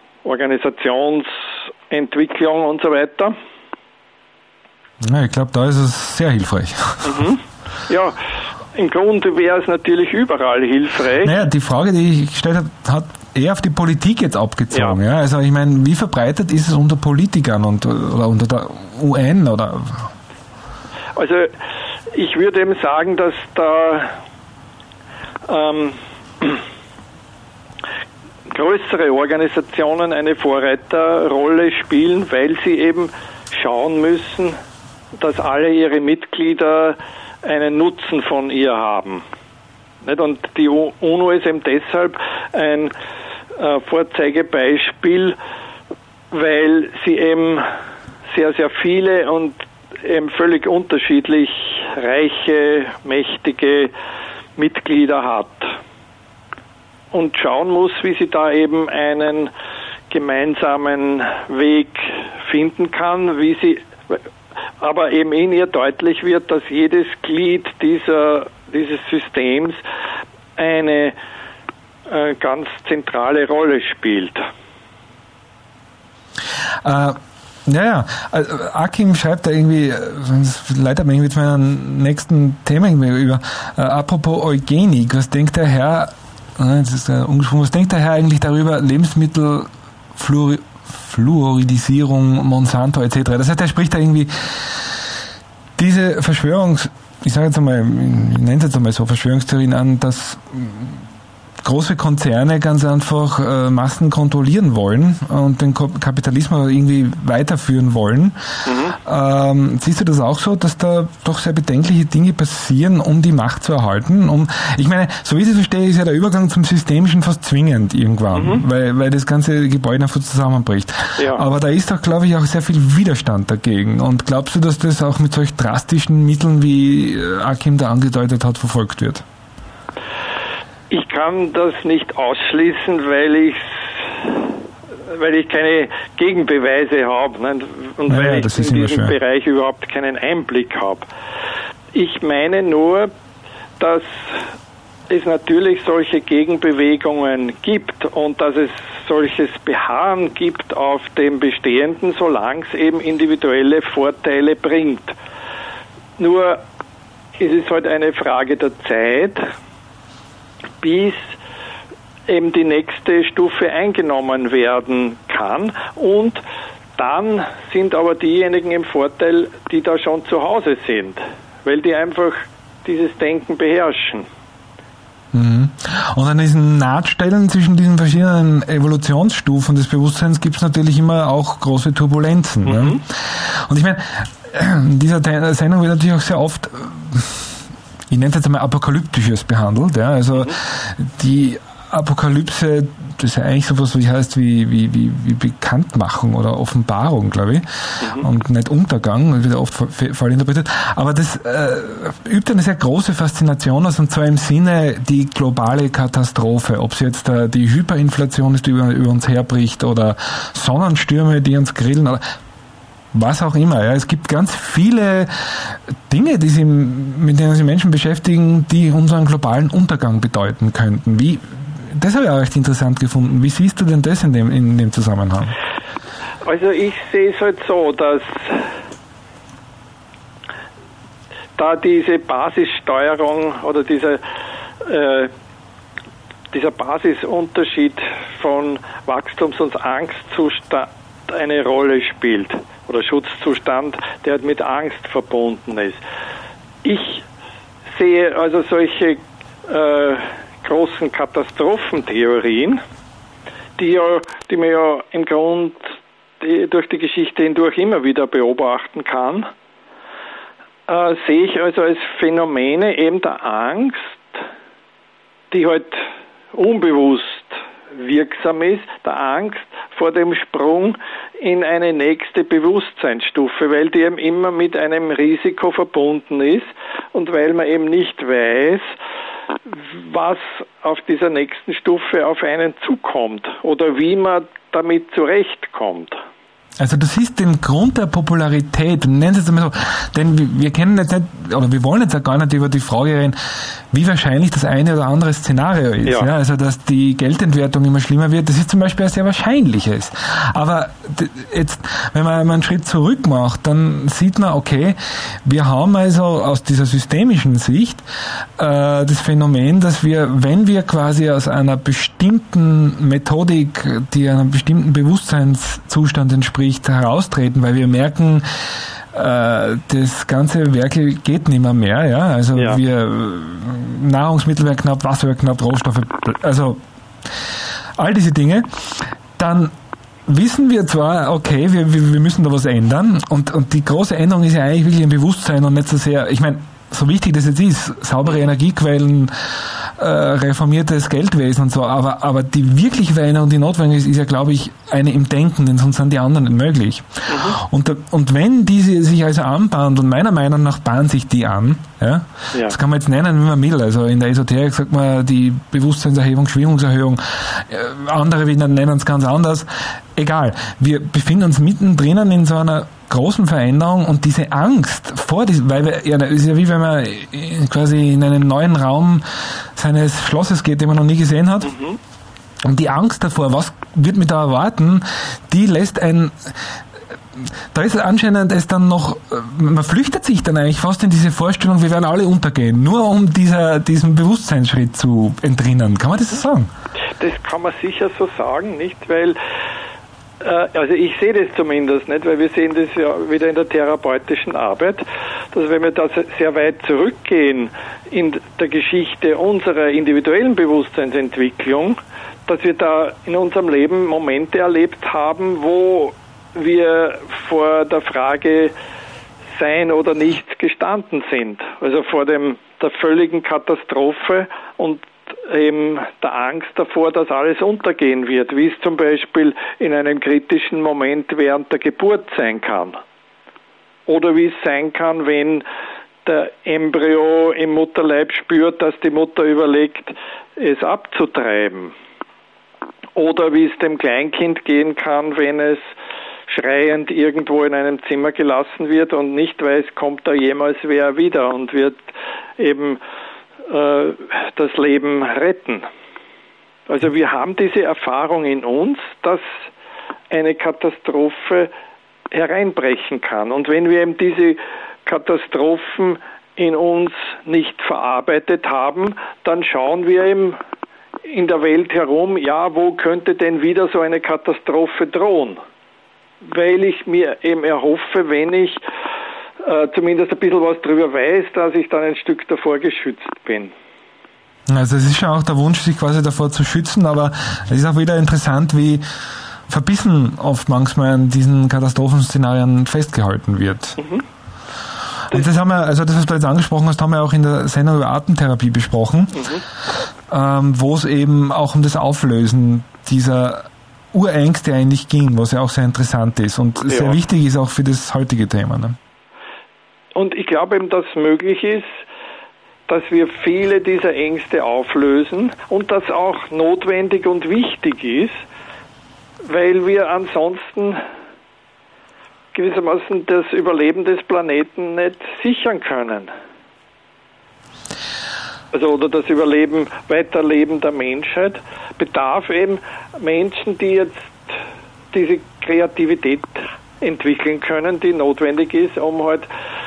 Organisationsentwicklung und so weiter. Ja, ich glaube, da ist es sehr hilfreich. Mhm. Ja, im Grunde wäre es natürlich überall hilfreich. Naja, die Frage, die ich gestellt habe, hat eher auf die Politik jetzt abgezogen. Ja. Ja? Also ich meine, wie verbreitet ist es unter Politikern und, oder unter der U N? Oder? Also ich würde eben sagen, dass da ähm, größere Organisationen eine Vorreiterrolle spielen, weil sie eben schauen müssen, dass alle ihre Mitglieder einen Nutzen von ihr haben. Und die UNO ist eben deshalb ein äh, Vorzeigebeispiel, weil sie eben sehr, sehr viele und eben völlig unterschiedlich reiche, mächtige Mitglieder hat. Und schauen muss, wie sie da eben einen gemeinsamen Weg finden kann, wie sie aber eben in ihr deutlich wird, dass jedes Glied dieser, dieses Systems eine äh, ganz zentrale Rolle spielt. Äh, ja, ja. Also, Akim schreibt da irgendwie, das leitet mir irgendwie zu meinem nächsten Thema irgendwie über, äh, apropos Eugenik, was denkt der Herr, äh, das ist äh, ungesprochen, was denkt der Herr eigentlich darüber, Lebensmittel, Fluor Fluoridisierung, Monsanto et cetera. Das heißt, er spricht da irgendwie diese Verschwörungs, ich sage jetzt einmal, ich nenne es jetzt einmal so, Verschwörungstheorien an, dass große Konzerne ganz einfach äh, Massen kontrollieren wollen und den Kapitalismus irgendwie weiterführen wollen. Mhm. Ähm, siehst du das auch so, dass da doch sehr bedenkliche Dinge passieren, um die Macht zu erhalten? Um, ich meine, so wie ich es verstehe, ist ja der Übergang zum Systemischen fast zwingend irgendwann, mhm. weil, weil das ganze Gebäude einfach zusammenbricht. Ja. Aber da ist doch, glaube ich, auch sehr viel Widerstand dagegen. Und glaubst du, dass das auch mit solch drastischen Mitteln, wie Akim da angedeutet hat, verfolgt wird? Ich kann das nicht ausschließen, weil ich weil ich keine Gegenbeweise habe, ne? Und ja, weil ich in diesem Bereich überhaupt keinen Einblick habe. Ich meine nur, dass es natürlich solche Gegenbewegungen gibt und dass es solches Beharren gibt auf dem Bestehenden, solange es eben individuelle Vorteile bringt. Nur ist es halt eine Frage der Zeit, bis eben die nächste Stufe eingenommen werden kann. Und dann sind aber diejenigen im Vorteil, die da schon zu Hause sind, weil die einfach dieses Denken beherrschen. Mhm. Und an diesen Nahtstellen zwischen diesen verschiedenen Evolutionsstufen des Bewusstseins gibt es natürlich immer auch große Turbulenzen. Mhm. Ne? Und ich meine, in dieser Sendung wird natürlich auch sehr oft, ich nenne es jetzt einmal Apokalyptisches behandelt, ja, also die Apokalypse, das ist ja eigentlich sowas, wie heißt wie, wie, wie, wie Bekanntmachung oder Offenbarung, glaube ich, mhm. und nicht Untergang, das wird oft falsch interpretiert, aber das äh, übt eine sehr große Faszination aus, und zwar im Sinne die globale Katastrophe, ob es jetzt äh, die Hyperinflation ist, die über, über uns herbricht, oder Sonnenstürme, die uns grillen, oder was auch immer. Ja. Es gibt ganz viele Dinge, die sie, mit denen sich Menschen beschäftigen, die unseren globalen Untergang bedeuten könnten. Wie, das habe ich auch recht interessant gefunden. Wie siehst du denn das in dem, in dem Zusammenhang? Also ich sehe es halt so, dass da diese Basissteuerung oder diese, äh, dieser Basisunterschied von Wachstums- und Angstzustand eine Rolle spielt, oder Schutzzustand, der mit Angst verbunden ist. Ich sehe also solche äh, großen Katastrophentheorien, die ja, die man ja im Grund die, durch die Geschichte hindurch immer wieder beobachten kann, äh, sehe ich also als Phänomene eben der Angst, die halt unbewusst wirksam ist, der Angst vor dem Sprung in eine nächste Bewusstseinsstufe, weil die eben immer mit einem Risiko verbunden ist und weil man eben nicht weiß, was auf dieser nächsten Stufe auf einen zukommt oder wie man damit zurechtkommt. Also du siehst den Grund der Popularität, nennen Sie es einmal so, denn wir, wir kennen jetzt nicht, oder wir wollen jetzt auch gar nicht über die Frage reden, wie wahrscheinlich das eine oder andere Szenario ist. Ja. Ja, also dass die Geldentwertung immer schlimmer wird, das ist zum Beispiel ein sehr wahrscheinliches. Aber jetzt, wenn man einen Schritt zurück macht, dann sieht man, okay, wir haben also aus dieser systemischen Sicht äh, das Phänomen, dass wir, wenn wir quasi aus einer bestimmten Methodik, die einem bestimmten Bewusstseinszustand entspricht, heraustreten, weil wir merken, äh, das ganze Werkel geht nicht mehr mehr, ja, also ja. wir, Nahrungsmittel werden knapp, Wasser wird knapp, Rohstoffe, also all diese Dinge, dann wissen wir zwar, okay, wir, wir müssen da was ändern, und, und die große Änderung ist ja eigentlich wirklich ein Bewusstsein und nicht so sehr, ich meine, so wichtig das jetzt ist, saubere Energiequellen, äh, reformiertes Geldwesen und so, aber, aber die wirkliche Veränderung, die notwendig ist, ist ja, glaube ich, eine im Denken, denn sonst sind die anderen nicht möglich. Mhm. Und, und wenn diese sich also anbahnt, und meiner Meinung nach bahnen sich die an, ja, ja. das kann man jetzt nennen, wie man will, also in der Esoterik sagt man die Bewusstseinserhebung, Schwingungserhöhung, äh, andere nennen es ganz anders, egal, wir befinden uns mittendrin in so einer großen Veränderung, und diese Angst vor diesem, weil wir, ja, das ist ja wie wenn man quasi in einen neuen Raum seines Schlosses geht, den man noch nie gesehen hat. Mhm. Und die Angst davor, was wird mich da erwarten, die lässt ein, da ist anscheinend es dann noch, man flüchtet sich dann eigentlich fast in diese Vorstellung, wir werden alle untergehen, nur um dieser, diesem Bewusstseinsschritt zu entrinnen. Kann man das so sagen? Das kann man sicher so sagen, nicht? Weil also ich sehe das zumindest nicht, weil wir sehen das ja wieder in der therapeutischen Arbeit, dass wenn wir da sehr weit zurückgehen in der Geschichte unserer individuellen Bewusstseinsentwicklung, dass wir da in unserem Leben Momente erlebt haben, wo wir vor der Frage Sein oder Nichts gestanden sind. Also vor dem der völligen Katastrophe und eben der Angst davor, dass alles untergehen wird, wie es zum Beispiel in einem kritischen Moment während der Geburt sein kann. Oder wie es sein kann, wenn der Embryo im Mutterleib spürt, dass die Mutter überlegt, es abzutreiben. Oder wie es dem Kleinkind gehen kann, wenn es schreiend irgendwo in einem Zimmer gelassen wird und nicht weiß, kommt da jemals wer wieder und wird eben das Leben retten. Also wir haben diese Erfahrung in uns, dass eine Katastrophe hereinbrechen kann. Und wenn wir eben diese Katastrophen in uns nicht verarbeitet haben, dann schauen wir eben in der Welt herum, ja, wo könnte denn wieder so eine Katastrophe drohen? Weil ich mir eben erhoffe, wenn ich Äh, zumindest ein bisschen was darüber weiß, dass ich dann ein Stück davor geschützt bin. Also es ist schon auch der Wunsch, sich quasi davor zu schützen, aber es ist auch wieder interessant, wie verbissen oft manchmal an diesen Katastrophenszenarien festgehalten wird. Mhm. Und das haben wir, also das, was du jetzt angesprochen hast, haben wir auch in der Sendung über Atemtherapie besprochen. Mhm. ähm, wo es eben auch um das Auflösen dieser Urängste eigentlich ging, was ja auch sehr interessant ist und ja. sehr wichtig ist auch für das heutige Thema. Ne? Und ich glaube eben, dass möglich ist, dass wir viele dieser Ängste auflösen und das auch notwendig und wichtig ist, weil wir ansonsten gewissermaßen das Überleben des Planeten nicht sichern können. Also oder das Überleben, Weiterleben der Menschheit bedarf eben Menschen, die jetzt diese Kreativität entwickeln können, die notwendig ist, um halt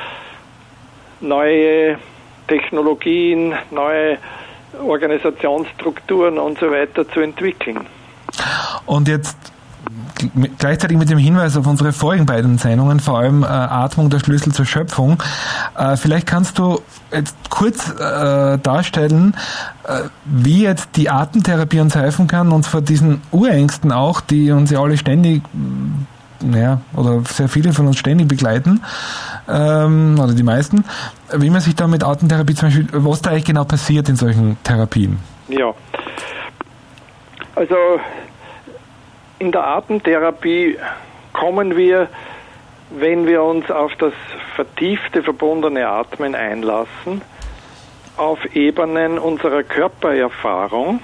neue Technologien, neue Organisationsstrukturen und so weiter zu entwickeln. Und jetzt gleichzeitig mit dem Hinweis auf unsere vorigen beiden Sendungen, vor allem äh, Atmung der Schlüssel zur Schöpfung. Äh, vielleicht kannst du jetzt kurz äh, darstellen, äh, wie jetzt die Atemtherapie uns helfen kann, uns vor diesen Urängsten auch, die uns ja alle ständig, naja, oder sehr viele von uns ständig begleiten, ähm, oder die meisten, wie man sich da mit Atemtherapie zum Beispiel, was da eigentlich genau passiert in solchen Therapien. Ja, also in der Atemtherapie kommen wir, wenn wir uns auf das vertiefte, verbundene Atmen einlassen, auf Ebenen unserer Körpererfahrung,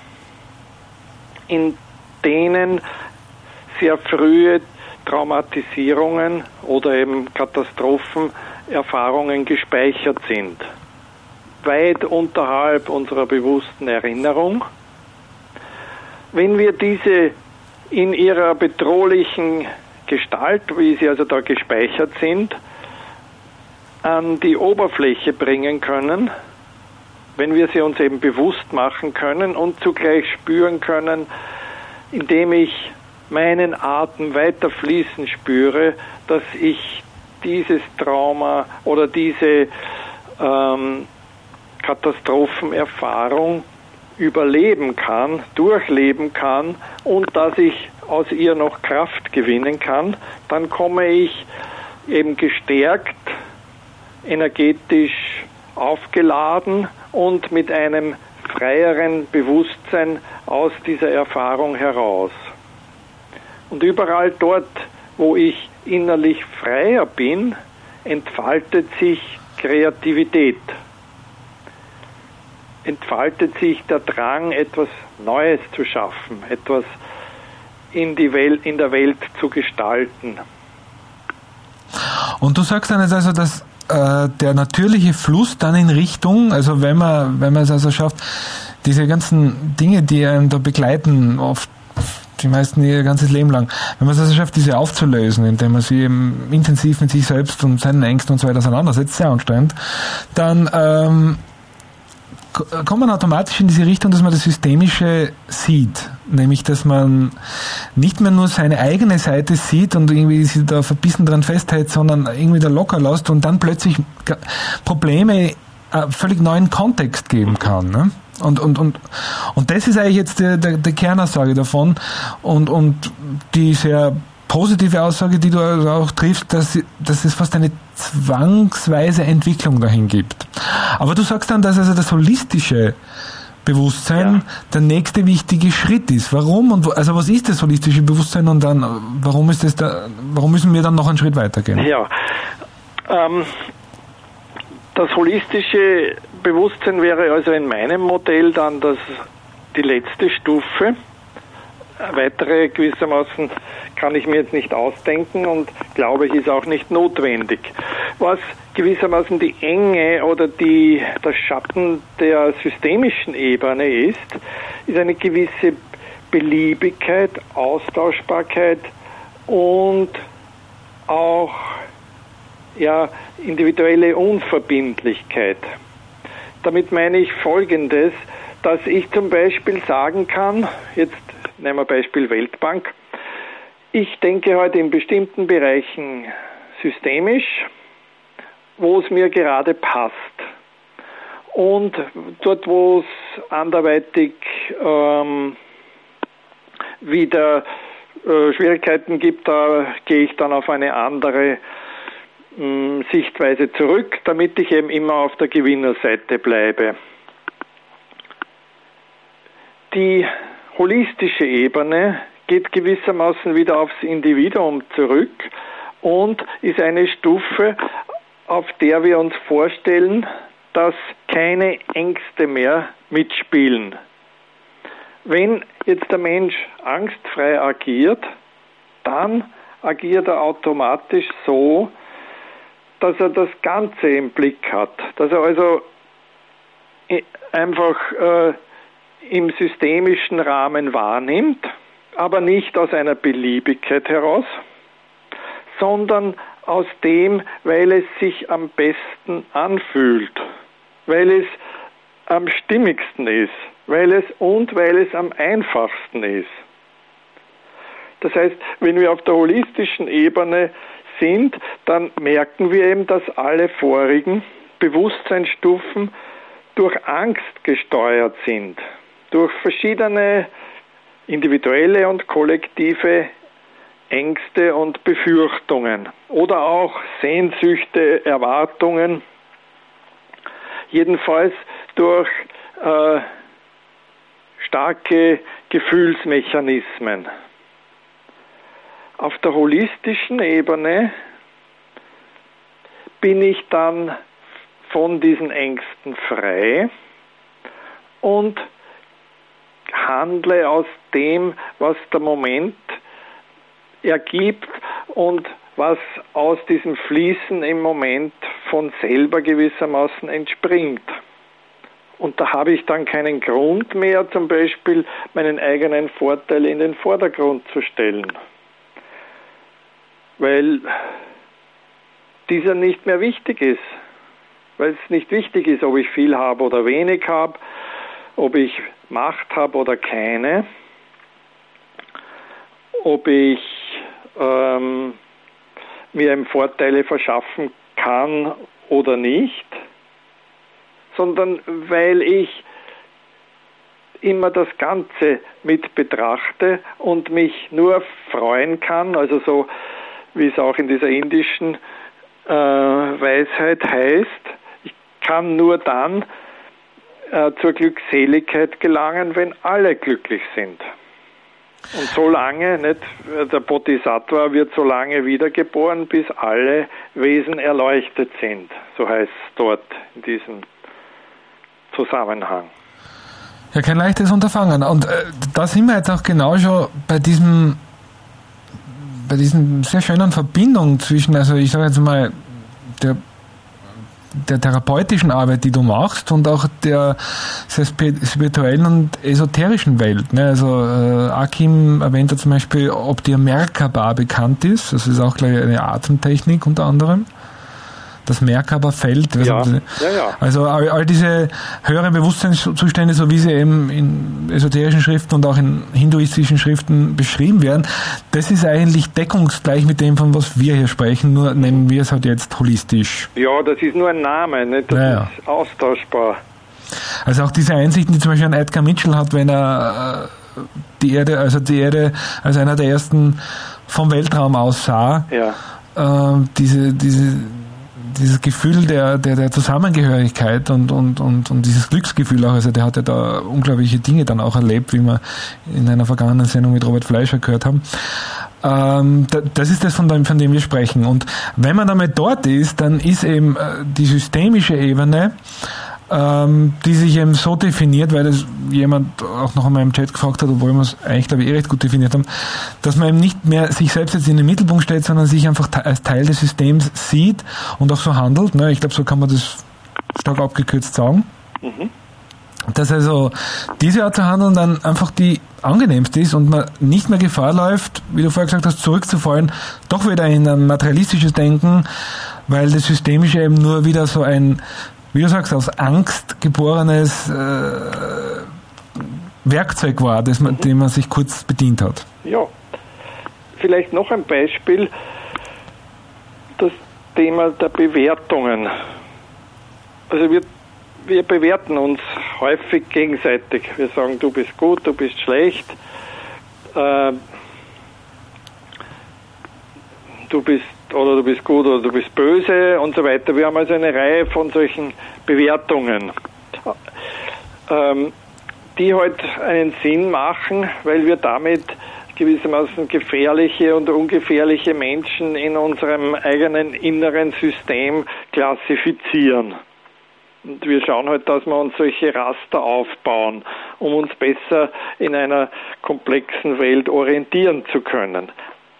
in denen sehr frühe Traumatisierungen oder eben Katastrophenerfahrungen gespeichert sind, weit unterhalb unserer bewussten Erinnerung. Wenn wir diese in ihrer bedrohlichen Gestalt, wie sie also da gespeichert sind, an die Oberfläche bringen können, wenn wir sie uns eben bewusst machen können und zugleich spüren können, indem ich meinen Atem weiter fließen spüre, dass ich dieses Trauma oder diese ähm, Katastrophenerfahrung überleben kann, durchleben kann und dass ich aus ihr noch Kraft gewinnen kann, dann komme ich eben gestärkt, energetisch aufgeladen und mit einem freieren Bewusstsein aus dieser Erfahrung heraus. Und überall dort, wo ich innerlich freier bin, entfaltet sich Kreativität. Entfaltet sich der Drang, etwas Neues zu schaffen, etwas in, die Welt, in der Welt zu gestalten. Und du sagst dann jetzt also, dass äh, der natürliche Fluss dann in Richtung, also wenn man, wenn man es also schafft, diese ganzen Dinge, die einen da begleiten, oft die meisten ihr ganzes Leben lang, wenn man es also schafft, diese aufzulösen, indem man sie eben intensiv mit sich selbst und seinen Ängsten und so weiter auseinandersetzt, sehr anstrengend, dann ähm, kommt man automatisch in diese Richtung, dass man das Systemische sieht. Nämlich, dass man nicht mehr nur seine eigene Seite sieht und irgendwie sich da verbissen dran festhält, sondern irgendwie da locker lässt und dann plötzlich Probleme äh, völlig neuen Kontext geben kann. Ne? Und, und, und, und das ist eigentlich jetzt der, der, der Kernaussage davon und, und die sehr positive Aussage, die du also auch triffst, dass, dass es fast eine zwangsweise Entwicklung dahin gibt. Aber du sagst dann, dass also das holistische Bewusstsein ja. der nächste wichtige Schritt ist. Warum? Und also was ist das holistische Bewusstsein und dann warum ist das da, warum müssen wir dann noch einen Schritt weitergehen? Ja, ähm, das holistische Bewusstsein wäre also in meinem Modell dann das, die letzte Stufe. Weitere gewissermaßen kann ich mir jetzt nicht ausdenken und glaube ich ist auch nicht notwendig. Was gewissermaßen die Enge oder die, der Schatten der systemischen Ebene ist, ist eine gewisse Beliebigkeit, Austauschbarkeit und auch ja, individuelle Unverbindlichkeit. Damit meine ich Folgendes, dass ich zum Beispiel sagen kann, jetzt nehmen wir Beispiel Weltbank, ich denke heute in bestimmten Bereichen systemisch, wo es mir gerade passt. Und dort, wo es anderweitig ähm, wieder äh, Schwierigkeiten gibt, da gehe ich dann auf eine andere mh, Sichtweise zurück, damit ich eben immer auf der Gewinnerseite bleibe. Die holistische Ebene geht gewissermaßen wieder aufs Individuum zurück und ist eine Stufe, auf der wir uns vorstellen, dass keine Ängste mehr mitspielen. Wenn jetzt der Mensch angstfrei agiert, dann agiert er automatisch so, dass er das Ganze im Blick hat, dass er also einfach äh, im systemischen Rahmen wahrnimmt, aber nicht aus einer Beliebigkeit heraus, sondern aus dem, weil es sich am besten anfühlt, weil es am stimmigsten ist, weil es und weil es am einfachsten ist. Das heißt, wenn wir auf der holistischen Ebene sind, dann merken wir eben, dass alle vorigen Bewusstseinsstufen durch Angst gesteuert sind, durch verschiedene individuelle und kollektive Ängste und Befürchtungen oder auch Sehnsüchte, Erwartungen, jedenfalls durch äh, starke Gefühlsmechanismen. Auf der holistischen Ebene bin ich dann von diesen Ängsten frei und handle aus dem, was der Moment ergibt und was aus diesem Fließen im Moment von selber gewissermaßen entspringt. Und da habe ich dann keinen Grund mehr, zum Beispiel meinen eigenen Vorteil in den Vordergrund zu stellen, weil dieser nicht mehr wichtig ist, weil es nicht wichtig ist, ob ich viel habe oder wenig habe, ob ich Macht habe oder keine, ob ich ähm, mir eben Vorteile verschaffen kann oder nicht, sondern weil ich immer das Ganze mit betrachte und mich nur freuen kann, also so wie es auch in dieser indischen äh, Weisheit heißt, ich kann nur dann äh, zur Glückseligkeit gelangen, wenn alle glücklich sind. Und so lange, nicht, der Bodhisattva wird so lange wiedergeboren, bis alle Wesen erleuchtet sind. So heißt es dort in diesem Zusammenhang. Ja, kein leichtes Unterfangen. Und äh, da sind wir jetzt auch genau schon bei diesem bei diesen sehr schönen Verbindung zwischen, also ich sage jetzt mal, der, der therapeutischen Arbeit, die du machst, und auch der sehr spirituellen und esoterischen Welt. Ne? Also äh, Akim erwähnt ja zum Beispiel, ob dir Merkaba bekannt ist. Das ist auch gleich eine Atemtechnik unter anderem. Das Merkaba-Feld. Ja, ja, ja. Also all, all diese höheren Bewusstseinszustände, so wie sie eben in esoterischen Schriften und auch in hinduistischen Schriften beschrieben werden, das ist eigentlich deckungsgleich mit dem, von was wir hier sprechen, nur nennen wir es halt jetzt holistisch. Ja, das ist nur ein Name, nicht? Das ja, ja. ist austauschbar. Also auch diese Einsichten, die zum Beispiel ein Edgar Mitchell hat, wenn er äh, die Erde, also die Erde als einer der ersten vom Weltraum aus sah, ja. äh, diese, diese dieses Gefühl der, der, der Zusammengehörigkeit und, und, und, und dieses Glücksgefühl auch, also der hat ja da unglaubliche Dinge dann auch erlebt, wie wir in einer vergangenen Sendung mit Robert Fleischer gehört haben. Ähm, das ist das, von dem, von dem wir sprechen. Und wenn man einmal dort ist, dann ist eben die systemische Ebene, ähm, die sich eben so definiert, weil das jemand auch noch einmal im Chat gefragt hat, obwohl wir es eigentlich, glaube ich, eh recht gut definiert haben, dass man eben nicht mehr sich selbst jetzt in den Mittelpunkt stellt, sondern sich einfach als Teil des Systems sieht und auch so handelt. Ne? Ich glaube, so kann man das stark abgekürzt sagen. Mhm. Dass also diese Art zu handeln dann einfach die angenehmste ist und man nicht mehr Gefahr läuft, wie du vorher gesagt hast, zurückzufallen, doch wieder in ein materialistisches Denken, weil das Systemische eben nur wieder so ein, wie du sagst, aus Angst geborenes äh, Werkzeug war, das man, mhm. dem man sich kurz bedient hat. Ja, vielleicht noch ein Beispiel, das Thema der Bewertungen. Also wir, wir bewerten uns häufig gegenseitig. Wir sagen, du bist gut, du bist schlecht, äh, du bist oder du bist gut oder du bist böse und so weiter. Wir haben also eine Reihe von solchen Bewertungen. Ähm, die halt einen Sinn machen, weil wir damit gewissermaßen gefährliche und ungefährliche Menschen in unserem eigenen inneren System klassifizieren. Und wir schauen halt, dass wir uns solche Raster aufbauen, um uns besser in einer komplexen Welt orientieren zu können.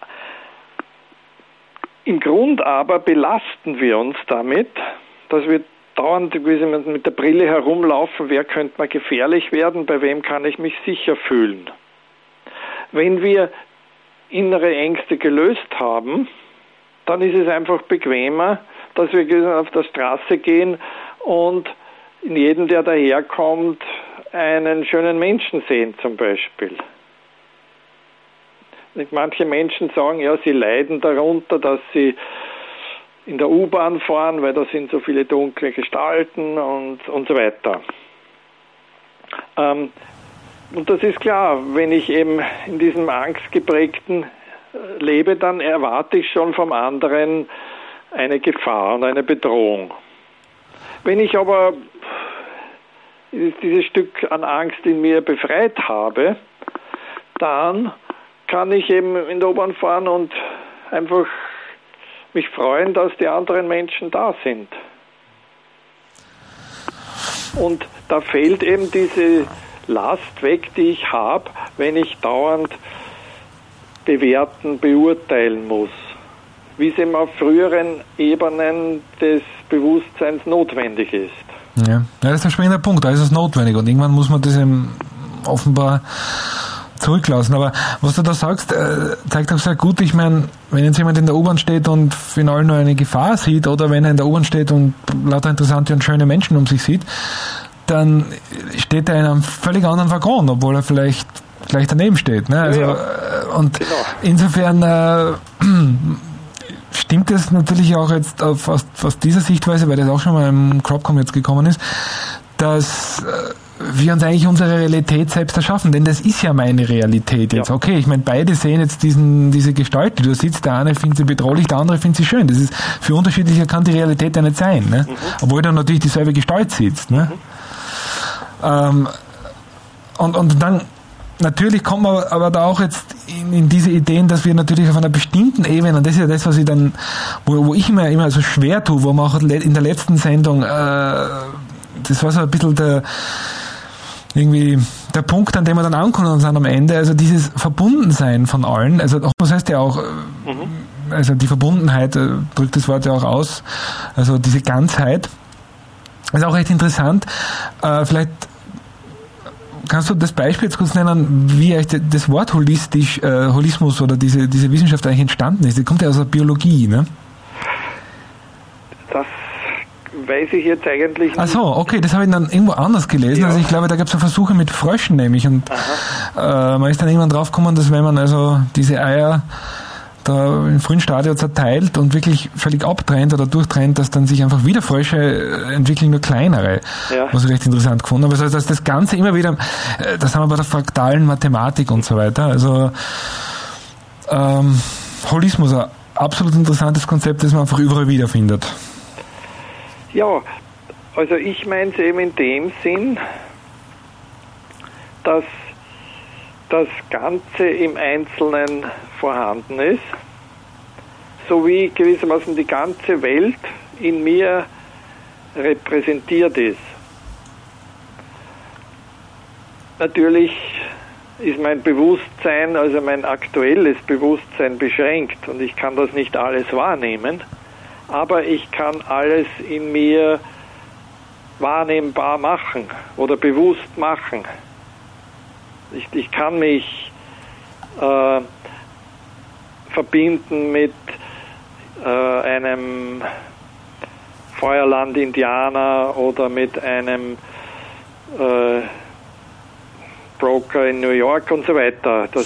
Im Grund aber belasten wir uns damit, dass wir dauernd mit der Brille herumlaufen, wer könnte mal gefährlich werden, bei wem kann ich mich sicher fühlen. Wenn wir innere Ängste gelöst haben, dann ist es einfach bequemer, dass wir auf der Straße gehen und in jedem, der daherkommt, einen schönen Menschen sehen zum Beispiel. Manche Menschen sagen, ja, sie leiden darunter, dass sie in der U-Bahn fahren, weil da sind so viele dunkle Gestalten und, und so weiter. Ähm, und das ist klar, wenn ich eben in diesem angstgeprägten lebe, dann erwarte ich schon vom anderen eine Gefahr und eine Bedrohung. Wenn ich aber dieses Stück an Angst in mir befreit habe, dann kann ich eben in der U-Bahn fahren und einfach mich freuen, dass die anderen Menschen da sind. Und da fällt eben diese Last weg, die ich habe, wenn ich dauernd bewerten, beurteilen muss, wie es eben auf früheren Ebenen des Bewusstseins notwendig ist. Ja, ja, das ist ein springender Punkt, da ist es notwendig und irgendwann muss man das eben offenbar zurücklassen. Aber was du da sagst, äh, zeigt auch sehr gut, ich meine, wenn jetzt jemand in der U-Bahn steht und in allen nur eine Gefahr sieht oder wenn er in der U-Bahn steht und lauter interessante und schöne Menschen um sich sieht, dann steht er in einem völlig anderen Waggon, obwohl er vielleicht gleich daneben steht. Ne? Also, ja, ja. Und genau. Insofern äh, stimmt es natürlich auch jetzt auf, aus, aus dieser Sichtweise, weil das auch schon mal im Cropcom jetzt gekommen ist, dass äh, wir uns eigentlich unsere Realität selbst erschaffen, denn das ist ja meine Realität jetzt. Ja. Okay, ich meine, beide sehen jetzt diesen, diese Gestalt, die du siehst, der eine findet sie bedrohlich, der andere findet sie schön. Das ist, für unterschiedliche kann die Realität ja nicht sein, ne? Mhm. Obwohl du natürlich dieselbe Gestalt sitzt, ne? Mhm. Ähm, und, und dann natürlich kommt man aber da auch jetzt in, in diese Ideen, dass wir natürlich auf einer bestimmten Ebene, und das ist ja das, was ich dann, wo, wo ich mir immer so schwer tue, wo man auch in der letzten Sendung, äh, das war so ein bisschen der, irgendwie der Punkt, an dem wir dann ankommen sind am Ende, also dieses Verbundensein von allen, also auch, das heißt ja auch, mhm. also die Verbundenheit äh, drückt das Wort ja auch aus, also diese Ganzheit, ist auch recht interessant, äh, vielleicht kannst du das Beispiel jetzt kurz nennen, wie eigentlich das Wort holistisch, äh, Holismus oder diese, diese Wissenschaft eigentlich entstanden ist? Die kommt ja aus der Biologie, ne? Das weiß ich jetzt eigentlich nicht. Ach so, okay, das habe ich dann irgendwo anders gelesen. Ja. Also ich glaube, da gab es ja Versuche mit Fröschen nämlich und äh, man ist dann irgendwann drauf gekommen, dass wenn man also diese Eier da im frühen Stadium zerteilt und wirklich völlig abtrennt oder durchtrennt, dass dann sich einfach wieder Frösche entwickeln, nur kleinere. Ja. Was ich recht interessant gefunden habe. Also dass das Ganze immer wieder, das haben wir bei der fraktalen Mathematik und so weiter. Also ähm, Holismus, ein absolut interessantes Konzept, das man einfach überall wiederfindet. Ja, also ich meine es eben in dem Sinn, dass das Ganze im Einzelnen vorhanden ist, sowie gewissermaßen die ganze Welt in mir repräsentiert ist. Natürlich ist mein Bewusstsein, also mein aktuelles Bewusstsein beschränkt und ich kann das nicht alles wahrnehmen, aber ich kann alles in mir wahrnehmbar machen oder bewusst machen. Ich, ich kann mich äh, verbinden mit äh, einem Feuerland-Indianer oder mit einem äh, Broker in New York und so weiter. Das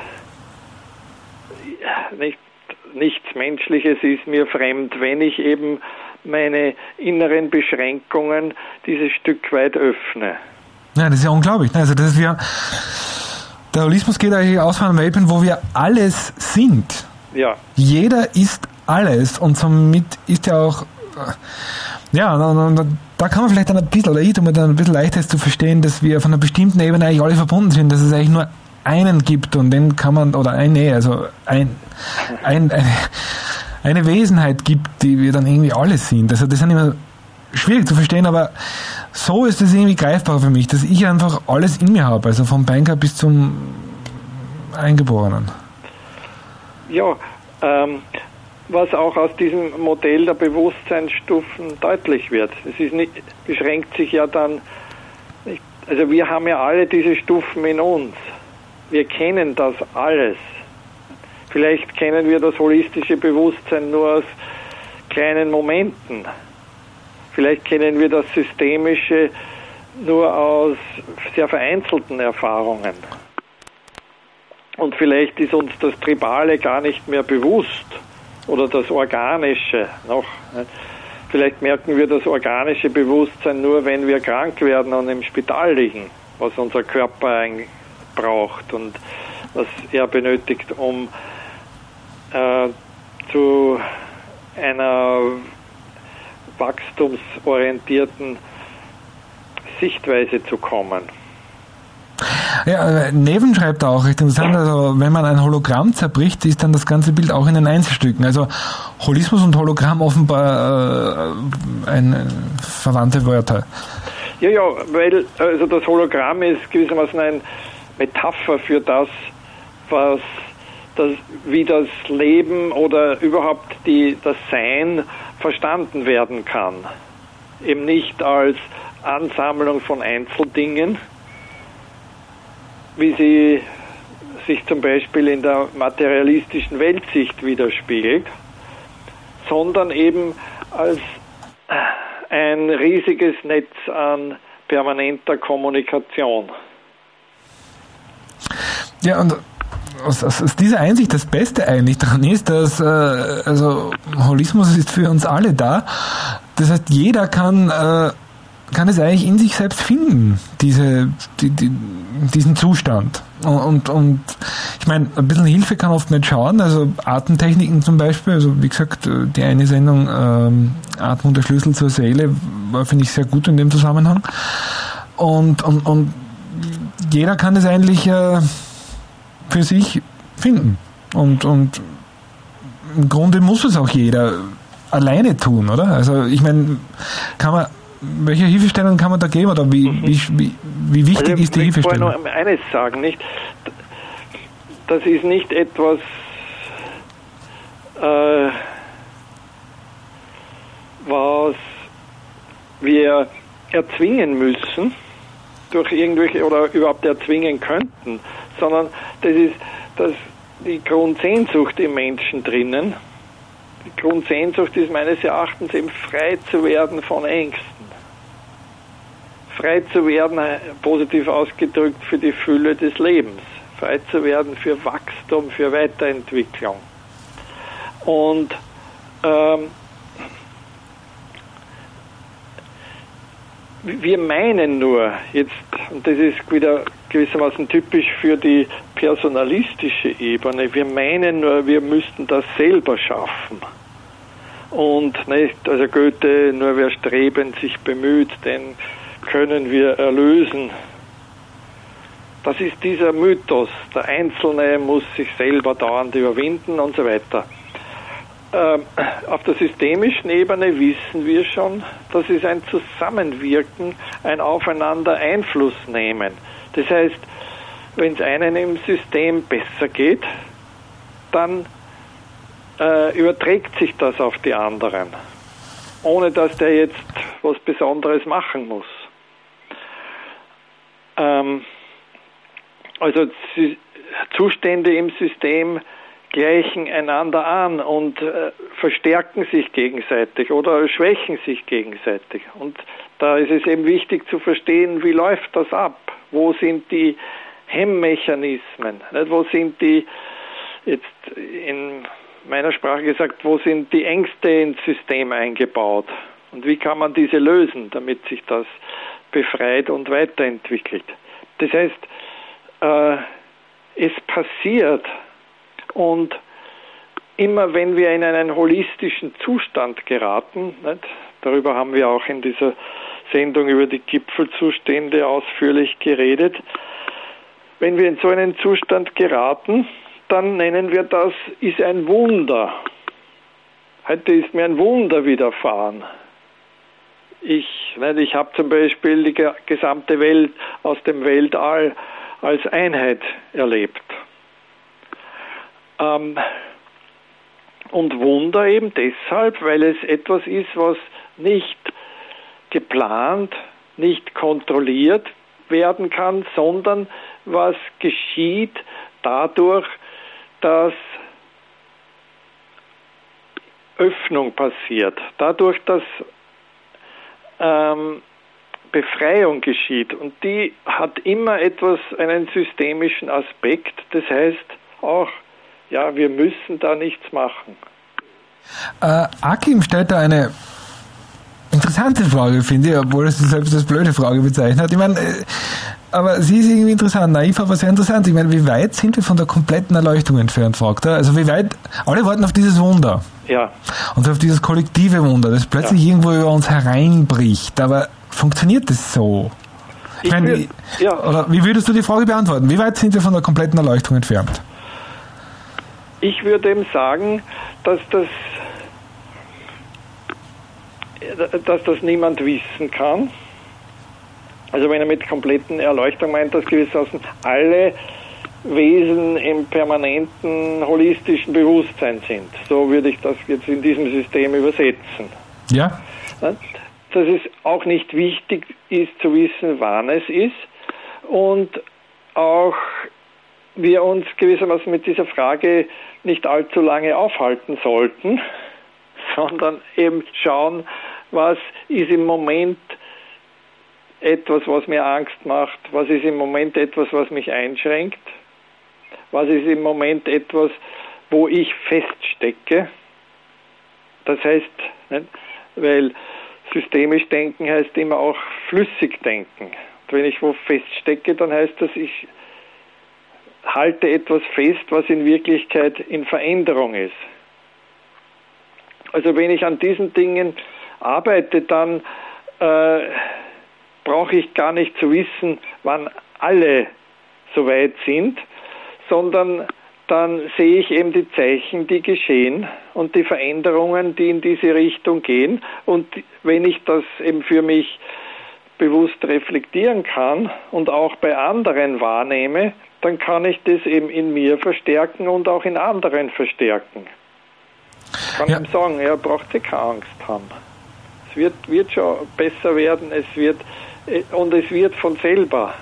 nicht, nichts Menschliches ist mir fremd, wenn ich eben meine inneren Beschränkungen dieses Stück weit öffne. Ja, das ist ja unglaublich. Also das ist ja, der Holismus geht eigentlich aus von einem Weltbild, wo wir alles sind. Ja. Jeder ist alles und somit ist ja auch Ja, und, und da kann man vielleicht dann ein bisschen, oder ich tue mir dann ein bisschen leichter zu verstehen, dass wir auf einer bestimmten Ebene eigentlich alle verbunden sind, dass es eigentlich nur einen gibt und den kann man, oder eine, also ein, ein, eine, eine Wesenheit gibt, die wir dann irgendwie alle sind. Also das ist immer schwierig zu verstehen, aber so ist es irgendwie greifbar für mich, dass ich einfach alles in mir habe, also vom Banker bis zum Eingeborenen. Ja, ähm, was auch aus diesem Modell der Bewusstseinsstufen deutlich wird. Es ist nicht, beschränkt sich ja dann, nicht, also wir haben ja alle diese Stufen in uns. Wir kennen das alles. Vielleicht kennen wir das holistische Bewusstsein nur aus kleinen Momenten. Vielleicht kennen wir das Systemische nur aus sehr vereinzelten Erfahrungen. Und vielleicht ist uns das Tribale gar nicht mehr bewusst. Oder das Organische noch. Vielleicht merken wir das organische Bewusstsein nur, wenn wir krank werden und im Spital liegen, was unser Körper braucht und was er benötigt, um äh, zu einer wachstumsorientierten Sichtweise zu kommen. Ja, Neven schreibt auch recht interessant, also wenn man ein Hologramm zerbricht, ist dann das ganze Bild auch in den Einzelstücken. Also Holismus und Hologramm offenbar äh, ein, äh, verwandte Wörter. Ja, ja, weil also das Hologramm ist gewissermaßen eine Metapher für das, was das, wie das Leben oder überhaupt die, das Sein verstanden werden kann. Eben nicht als Ansammlung von Einzeldingen, wie sie sich zum Beispiel in der materialistischen Weltsicht widerspiegelt, sondern eben als ein riesiges Netz an permanenter Kommunikation. Ja, und aus, aus, aus dieser Einsicht das Beste eigentlich daran ist, dass äh, also Holismus ist für uns alle da. Das heißt, jeder kann äh, kann es eigentlich in sich selbst finden, diese, die, die, diesen Zustand. Und, und ich meine, ein bisschen Hilfe kann oft nicht schaden, also Atemtechniken zum Beispiel, also wie gesagt, die eine Sendung ähm, Atmung der Schlüssel zur Seele war, finde ich, sehr gut in dem Zusammenhang. Und, und, und jeder kann es eigentlich äh, für sich finden. Und, und im Grunde muss es auch jeder alleine tun, oder? Also ich meine, kann man welche Hilfestellung kann man da geben oder wie, mhm. wie, wie, wie wichtig also, ist die Hilfestellung? Ich wollte nur eines sagen, nicht? Das ist nicht etwas, äh, was wir erzwingen müssen durch irgendwelche oder überhaupt erzwingen könnten, sondern das ist das, die Grundsehnsucht im Menschen drinnen. Die Grundsehnsucht ist meines Erachtens eben frei zu werden von Ängsten. Frei zu werden, positiv ausgedrückt, für die Fülle des Lebens. Frei zu werden für Wachstum, für Weiterentwicklung. Und ähm, wir meinen nur jetzt, und das ist wieder gewissermaßen typisch für die personalistische Ebene, wir meinen nur, wir müssten das selber schaffen. Und nicht, also Goethe, nur wer strebend sich bemüht, den können wir erlösen. Das ist dieser Mythos. Der Einzelne muss sich selber dauernd überwinden und so weiter. Ähm, auf der systemischen Ebene wissen wir schon, das ist ein Zusammenwirken, ein Aufeinander Einfluss nehmen. Das heißt, wenn es einem im System besser geht, dann äh, überträgt sich das auf die anderen, ohne dass der jetzt was Besonderes machen muss. Ähm, also Zustände im System gleichen einander an und äh, verstärken sich gegenseitig oder schwächen sich gegenseitig. Und da ist es eben wichtig zu verstehen, wie läuft das ab? Wo sind die Hemmmechanismen? Nicht? Wo sind die, jetzt in meiner Sprache gesagt, wo sind die Ängste ins System eingebaut? Und wie kann man diese lösen, damit sich das befreit und weiterentwickelt? Das heißt, äh, es passiert. Und immer wenn wir in einen holistischen Zustand geraten, nicht, Darüber haben wir auch in dieser Sendung über die Gipfelzustände ausführlich geredet. Wenn wir in so einen Zustand geraten, dann nennen wir das, ist ein Wunder. Heute ist mir ein Wunder widerfahren. Ich, ich habe zum Beispiel die gesamte Welt aus dem Weltall als Einheit erlebt. Ähm, und Wunder eben deshalb, weil es etwas ist, was nicht geplant, nicht kontrolliert werden kann, sondern was geschieht dadurch, dass Öffnung passiert, dadurch, dass ähm, Befreiung geschieht. Und die hat immer etwas, einen systemischen Aspekt. Das heißt auch, ja, wir müssen da nichts machen. Äh, Akim stellt da eine interessante Frage, finde ich, obwohl er sie selbst als blöde Frage bezeichnet hat. Ich meine, äh, aber sie ist irgendwie interessant, naiv, aber sehr interessant. Ich meine, wie weit sind wir von der kompletten Erleuchtung entfernt, fragt er? Also wie weit, alle warten auf dieses Wunder. Ja. Und auf dieses kollektive Wunder, das plötzlich ja. irgendwo über uns hereinbricht. Aber funktioniert das so? Ich, ich meine, will, ja. oder wie würdest du die Frage beantworten? Wie weit sind wir von der kompletten Erleuchtung entfernt? Ich würde eben sagen, dass das, dass das niemand wissen kann. Also wenn er mit kompletten Erleuchtung meint, dass gewissermaßen alle Wesen im permanenten holistischen Bewusstsein sind. So würde ich das jetzt in diesem System übersetzen. Ja. Dass es auch nicht wichtig ist zu wissen, wann es ist und auch wir uns gewissermaßen mit dieser Frage nicht allzu lange aufhalten sollten, sondern eben schauen, was ist im Moment etwas, was mir Angst macht, was ist im Moment etwas, was mich einschränkt, was ist im Moment etwas, wo ich feststecke. Das heißt, nicht, weil systemisch denken heißt immer auch flüssig denken. Und wenn ich wo feststecke, dann heißt das, ich halte etwas fest, was in Wirklichkeit in Veränderung ist. Also wenn ich an diesen Dingen arbeite, dann äh, brauche ich gar nicht zu wissen, wann alle so weit sind, sondern dann sehe ich eben die Zeichen, die geschehen und die Veränderungen, die in diese Richtung gehen. Und wenn ich das eben für mich bewusst reflektieren kann und auch bei anderen wahrnehme, dann kann ich das eben in mir verstärken und auch in anderen verstärken. Ich kann ja. ihm sagen, er braucht sich keine Angst haben. Es wird, wird schon besser werden, es wird, und es wird von selber.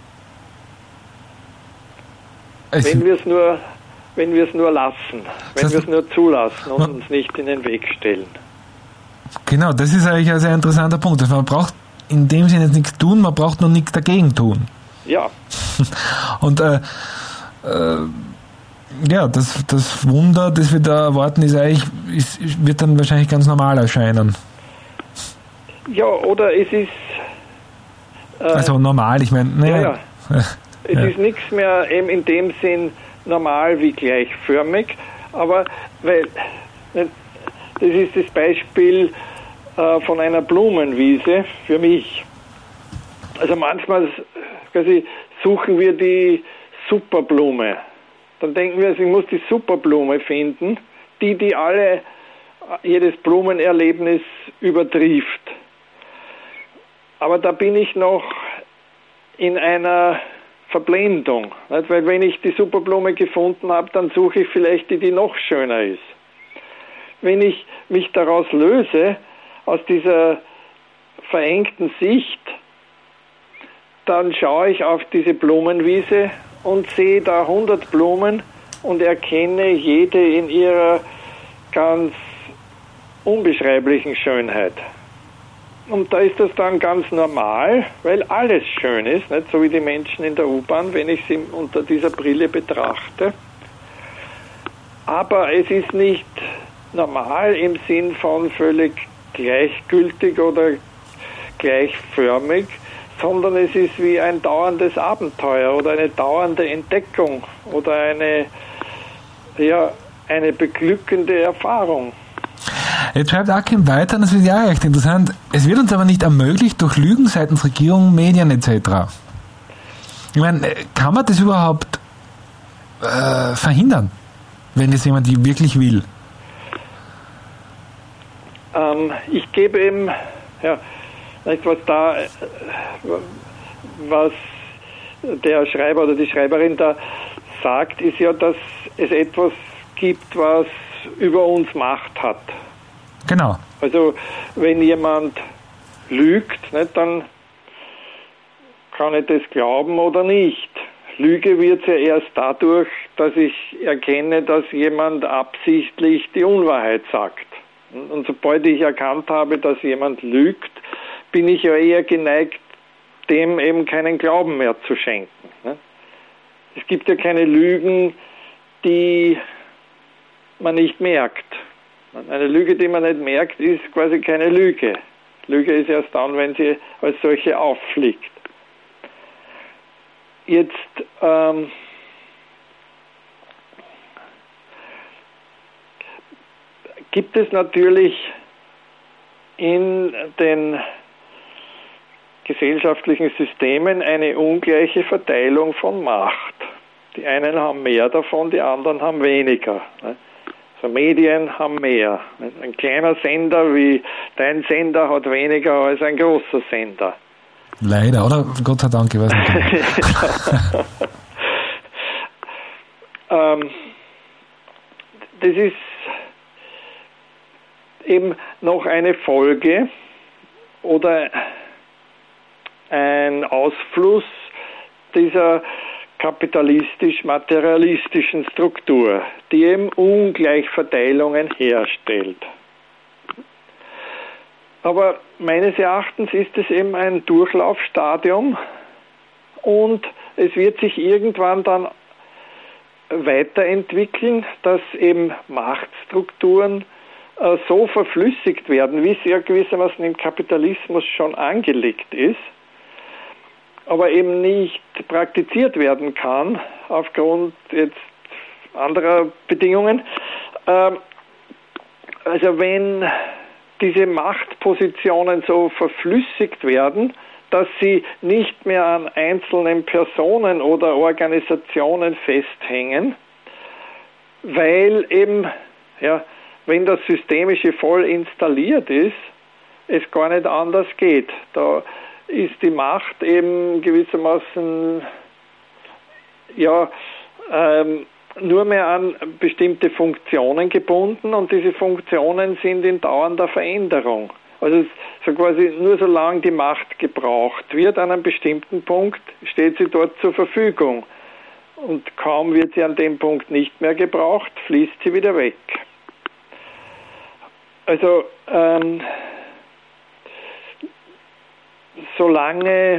Es wenn wir es nur, wenn wir es nur lassen, wenn wir es nur zulassen und uns nicht in den Weg stellen. Genau, das ist eigentlich ein sehr interessanter Punkt. Also man braucht in dem Sinne nichts tun, man braucht nur nichts dagegen tun. Ja. Und äh, äh, ja, das, das Wunder, das wir da erwarten, ist eigentlich, ist, wird dann wahrscheinlich ganz normal erscheinen. Ja, oder es ist äh, also normal, ich meine, naja. Ja, ja. Es ja. ist nichts mehr eben in dem Sinn normal wie gleichförmig, aber weil das ist das Beispiel äh, von einer Blumenwiese für mich. Also manchmal quasi suchen wir die Superblume. Dann denken wir, ich muss die Superblume finden, die, die alle, jedes Blumenerlebnis übertrifft. Aber da bin ich noch in einer Verblendung. Nicht? Weil wenn ich die Superblume gefunden habe, dann suche ich vielleicht die, die noch schöner ist. Wenn ich mich daraus löse, aus dieser verengten Sicht, dann schaue ich auf diese Blumenwiese und sehe da hundert Blumen und erkenne jede in ihrer ganz unbeschreiblichen Schönheit. Und da ist das dann ganz normal, weil alles schön ist, nicht so wie die Menschen in der U-Bahn, wenn ich sie unter dieser Brille betrachte. Aber es ist nicht normal im Sinn von völlig gleichgültig oder gleichförmig, sondern es ist wie ein dauerndes Abenteuer oder eine dauernde Entdeckung oder eine, ja, eine beglückende Erfahrung. Jetzt schreibt Akim weiter, und das ist ja recht interessant, es wird uns aber nicht ermöglicht durch Lügen seitens Regierung, Medien et cetera. Ich meine, kann man das überhaupt äh, verhindern, wenn es jemand wirklich will? Ähm, ich gebe ihm, ja, was da, was der Schreiber oder die Schreiberin da sagt, ist ja, dass es etwas gibt, was über uns Macht hat. Genau. Also wenn jemand lügt, nicht, dann kann ich das glauben oder nicht. Lüge wird ja erst dadurch, dass ich erkenne, dass jemand absichtlich die Unwahrheit sagt. Und sobald ich erkannt habe, dass jemand lügt, bin ich ja eher geneigt, dem eben keinen Glauben mehr zu schenken. Es gibt ja keine Lügen, die man nicht merkt. Eine Lüge, die man nicht merkt, ist quasi keine Lüge. Lüge ist erst dann, wenn sie als solche auffliegt. Jetzt ähm, gibt es natürlich in den gesellschaftlichen Systemen eine ungleiche Verteilung von Macht. Die einen haben mehr davon, die anderen haben weniger. Also Medien haben mehr. Ein kleiner Sender wie dein Sender hat weniger als ein großer Sender. Leider, oder? Gott sei Dank, ich weiß nicht. ähm, das ist eben noch eine Folge oder ein Ausfluss dieser kapitalistisch-materialistischen Struktur, die eben Ungleichverteilungen herstellt. Aber meines Erachtens ist es eben ein Durchlaufstadium und es wird sich irgendwann dann weiterentwickeln, dass eben Machtstrukturen äh, so verflüssigt werden, wie es ja gewissermaßen im Kapitalismus schon angelegt ist, aber eben nicht praktiziert werden kann aufgrund jetzt anderer Bedingungen. Ähm, also wenn diese Machtpositionen so verflüssigt werden, dass sie nicht mehr an einzelnen Personen oder Organisationen festhängen, weil eben, ja, wenn das Systemische voll installiert ist, es gar nicht anders geht. Da ist die Macht eben gewissermaßen ja ähm, nur mehr an bestimmte Funktionen gebunden und diese Funktionen sind in dauernder Veränderung. Also so quasi nur solange die Macht gebraucht wird an einem bestimmten Punkt, steht sie dort zur Verfügung. Und kaum wird sie an dem Punkt nicht mehr gebraucht, fließt sie wieder weg. Also ähm, solange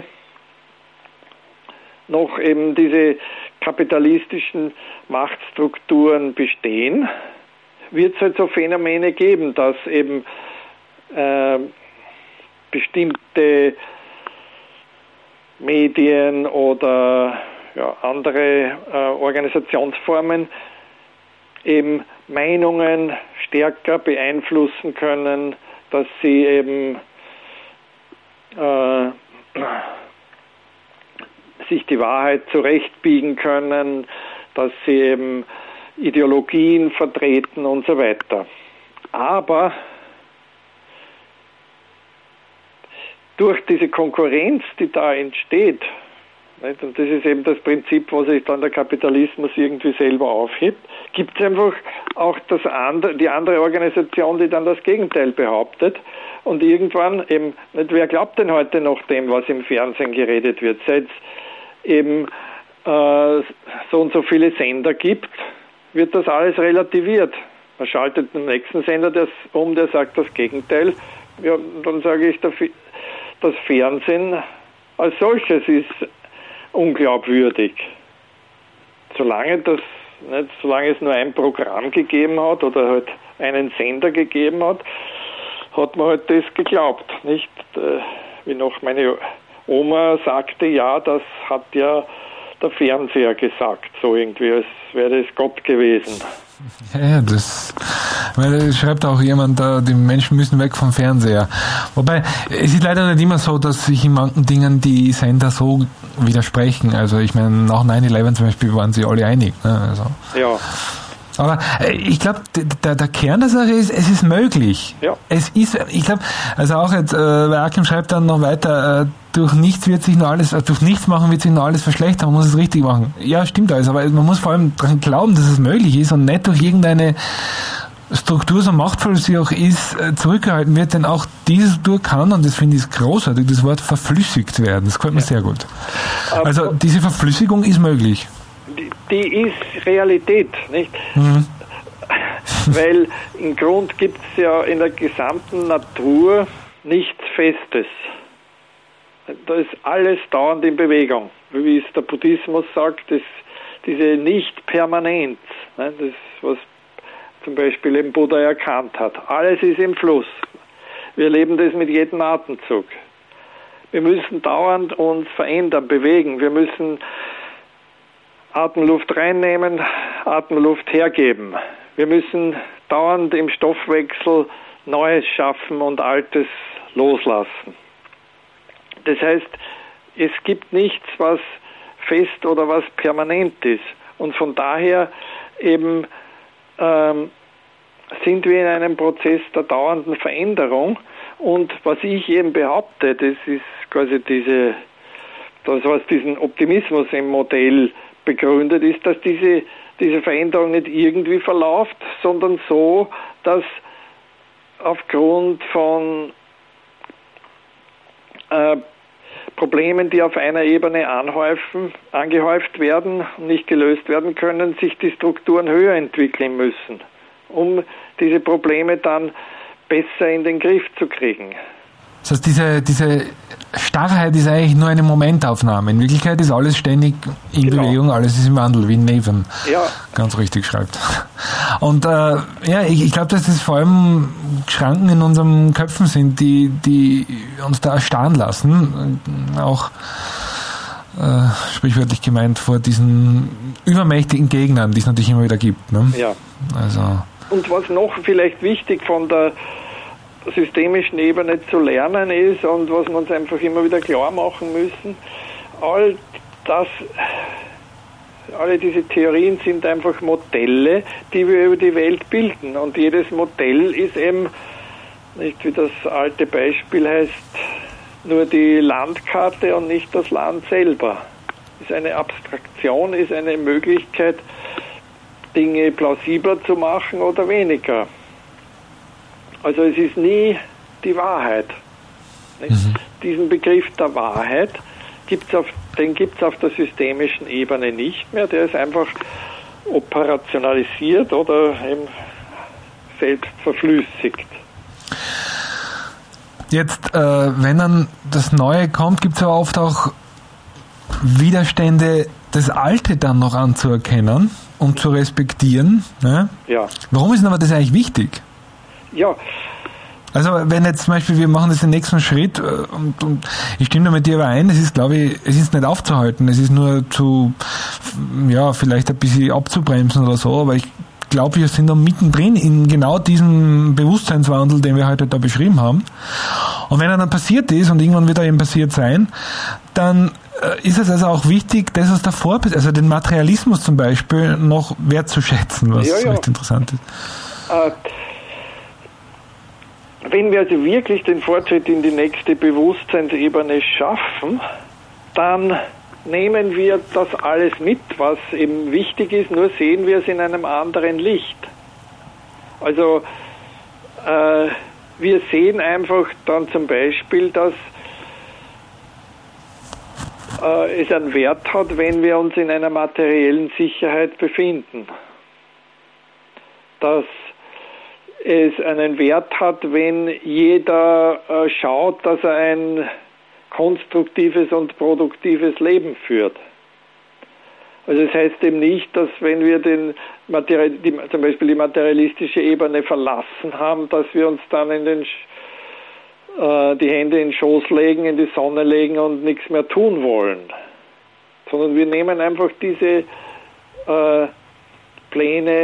noch eben diese kapitalistischen Machtstrukturen bestehen, wird es halt so Phänomene geben, dass eben äh, bestimmte Medien oder ja, andere äh, Organisationsformen eben Meinungen stärker beeinflussen können, dass sie eben äh, sich die Wahrheit zurechtbiegen können, dass sie eben Ideologien vertreten und so weiter. Aber durch diese Konkurrenz, die da entsteht, nicht, und das ist eben das Prinzip, wo sich dann der Kapitalismus irgendwie selber aufhebt, gibt es einfach auch das andere, die andere Organisation, die dann das Gegenteil behauptet. Und irgendwann eben, nicht, wer glaubt denn heute noch dem, was im Fernsehen geredet wird? Seit es eben äh, so und so viele Sender gibt, wird das alles relativiert. Man schaltet den nächsten Sender das um, der sagt das Gegenteil. Ja, dann sage ich, das Fernsehen als solches ist unglaubwürdig. Solange das, nicht, solange es nur ein Programm gegeben hat oder halt einen Sender gegeben hat, hat man halt das geglaubt, nicht? Wie noch meine Oma sagte, ja, das hat ja der Fernseher gesagt, so irgendwie, als wäre es Gott gewesen. Ja, das, weil es schreibt auch jemand, da, die Menschen müssen weg vom Fernseher. Wobei, es ist leider nicht immer so, dass sich in manchen Dingen die Sender so widersprechen. Also ich meine, nach neun elf zum Beispiel waren sie alle einig. Ne? Also. Ja. Aber ich glaube, der, der Kern der Sache ist, es ist möglich. Ja. Es ist, ich glaube, also auch jetzt, äh, weil Akim schreibt dann noch weiter, äh, durch nichts wird sich nur alles, äh, durch nichts machen wird sich nur alles verschlechtern, man muss es richtig machen. Ja, stimmt alles, aber man muss vor allem daran glauben, dass es möglich ist und nicht durch irgendeine Struktur, so machtvoll sie auch ist, äh, zurückgehalten wird, denn auch diese Struktur kann, und das finde ich großartig, das Wort verflüssigt werden, das gefällt mir ja. sehr gut. Also diese Verflüssigung ist möglich. Die, die ist Realität, nicht? Mhm. Weil im Grund gibt es ja in der gesamten Natur nichts Festes. Da ist alles dauernd in Bewegung. Wie es der Buddhismus sagt, das, diese Nicht-Permanenz, ne, das, was zum Beispiel eben Buddha erkannt hat. Alles ist im Fluss. Wir erleben das mit jedem Atemzug. Wir müssen dauernd uns verändern, bewegen. Wir müssen Atemluft reinnehmen, Atemluft hergeben. Wir müssen dauernd im Stoffwechsel Neues schaffen und Altes loslassen. Das heißt, es gibt nichts, was fest oder was permanent ist. Und von daher eben ähm, sind wir in einem Prozess der dauernden Veränderung. Und was ich eben behaupte, das ist quasi diese, das, was diesen Optimismus im Modell begründet, ist, dass diese, diese Veränderung nicht irgendwie verläuft, sondern so, dass aufgrund von äh, Problemen, die auf einer Ebene anhäufen, angehäuft werden und nicht gelöst werden können, sich die Strukturen höher entwickeln müssen, um diese Probleme dann besser in den Griff zu kriegen. Das heißt, diese, diese Starrheit ist eigentlich nur eine Momentaufnahme. In Wirklichkeit ist alles ständig in genau. Bewegung, alles ist im Wandel, wie Neven ja. ganz richtig schreibt. Und äh, ja, ich, ich glaube, dass das vor allem Schranken in unseren Köpfen sind, die, die uns da erstarren lassen. Auch äh, sprichwörtlich gemeint vor diesen übermächtigen Gegnern, die es natürlich immer wieder gibt. Ne? Ja. Also. Und was noch vielleicht wichtig von der systemischen Ebene zu lernen ist und was wir uns einfach immer wieder klar machen müssen, all das, alle diese Theorien sind einfach Modelle, die wir über die Welt bilden, und jedes Modell ist eben, nicht wie das alte Beispiel heißt, nur die Landkarte und nicht das Land selber. Ist eine Abstraktion, ist eine Möglichkeit, Dinge plausibler zu machen oder weniger. Also es ist nie die Wahrheit. Mhm. Diesen Begriff der Wahrheit gibt's auf, den gibt es auf der systemischen Ebene nicht mehr. Der ist einfach operationalisiert oder eben selbst verflüssigt. Jetzt, äh, wenn dann das Neue kommt, gibt es aber oft auch Widerstände, das Alte dann noch anzuerkennen und zu respektieren. Ne? Ja. Warum ist denn aber das eigentlich wichtig? Ja. Also wenn jetzt zum Beispiel, wir machen das den nächsten Schritt und, und ich stimme da mit dir überein, es ist, glaube ich, es ist nicht aufzuhalten, es ist nur zu, ja, vielleicht ein bisschen abzubremsen oder so, aber ich glaube, wir sind da mittendrin in genau diesem Bewusstseinswandel, den wir heute da beschrieben haben. Und wenn er dann passiert ist, und irgendwann wird er eben passiert sein, dann ist es also auch wichtig, das was davor, also den Materialismus zum Beispiel, noch wertzuschätzen, was ja, ja. recht interessant ist. Äh, Wenn wir also wirklich den Fortschritt in die nächste Bewusstseinsebene schaffen, dann nehmen wir das alles mit, was eben wichtig ist, nur sehen wir es in einem anderen Licht. Also äh, wir sehen einfach dann zum Beispiel, dass äh, es einen Wert hat, wenn wir uns in einer materiellen Sicherheit befinden. Dass es einen Wert hat, wenn jeder äh, schaut, dass er ein konstruktives und produktives Leben führt. Also das heißt eben nicht, dass wenn wir den Material, die, zum Beispiel die materialistische Ebene verlassen haben, dass wir uns dann in den, äh, die Hände in den Schoß legen, in die Sonne legen und nichts mehr tun wollen. Sondern wir nehmen einfach diese äh, Pläne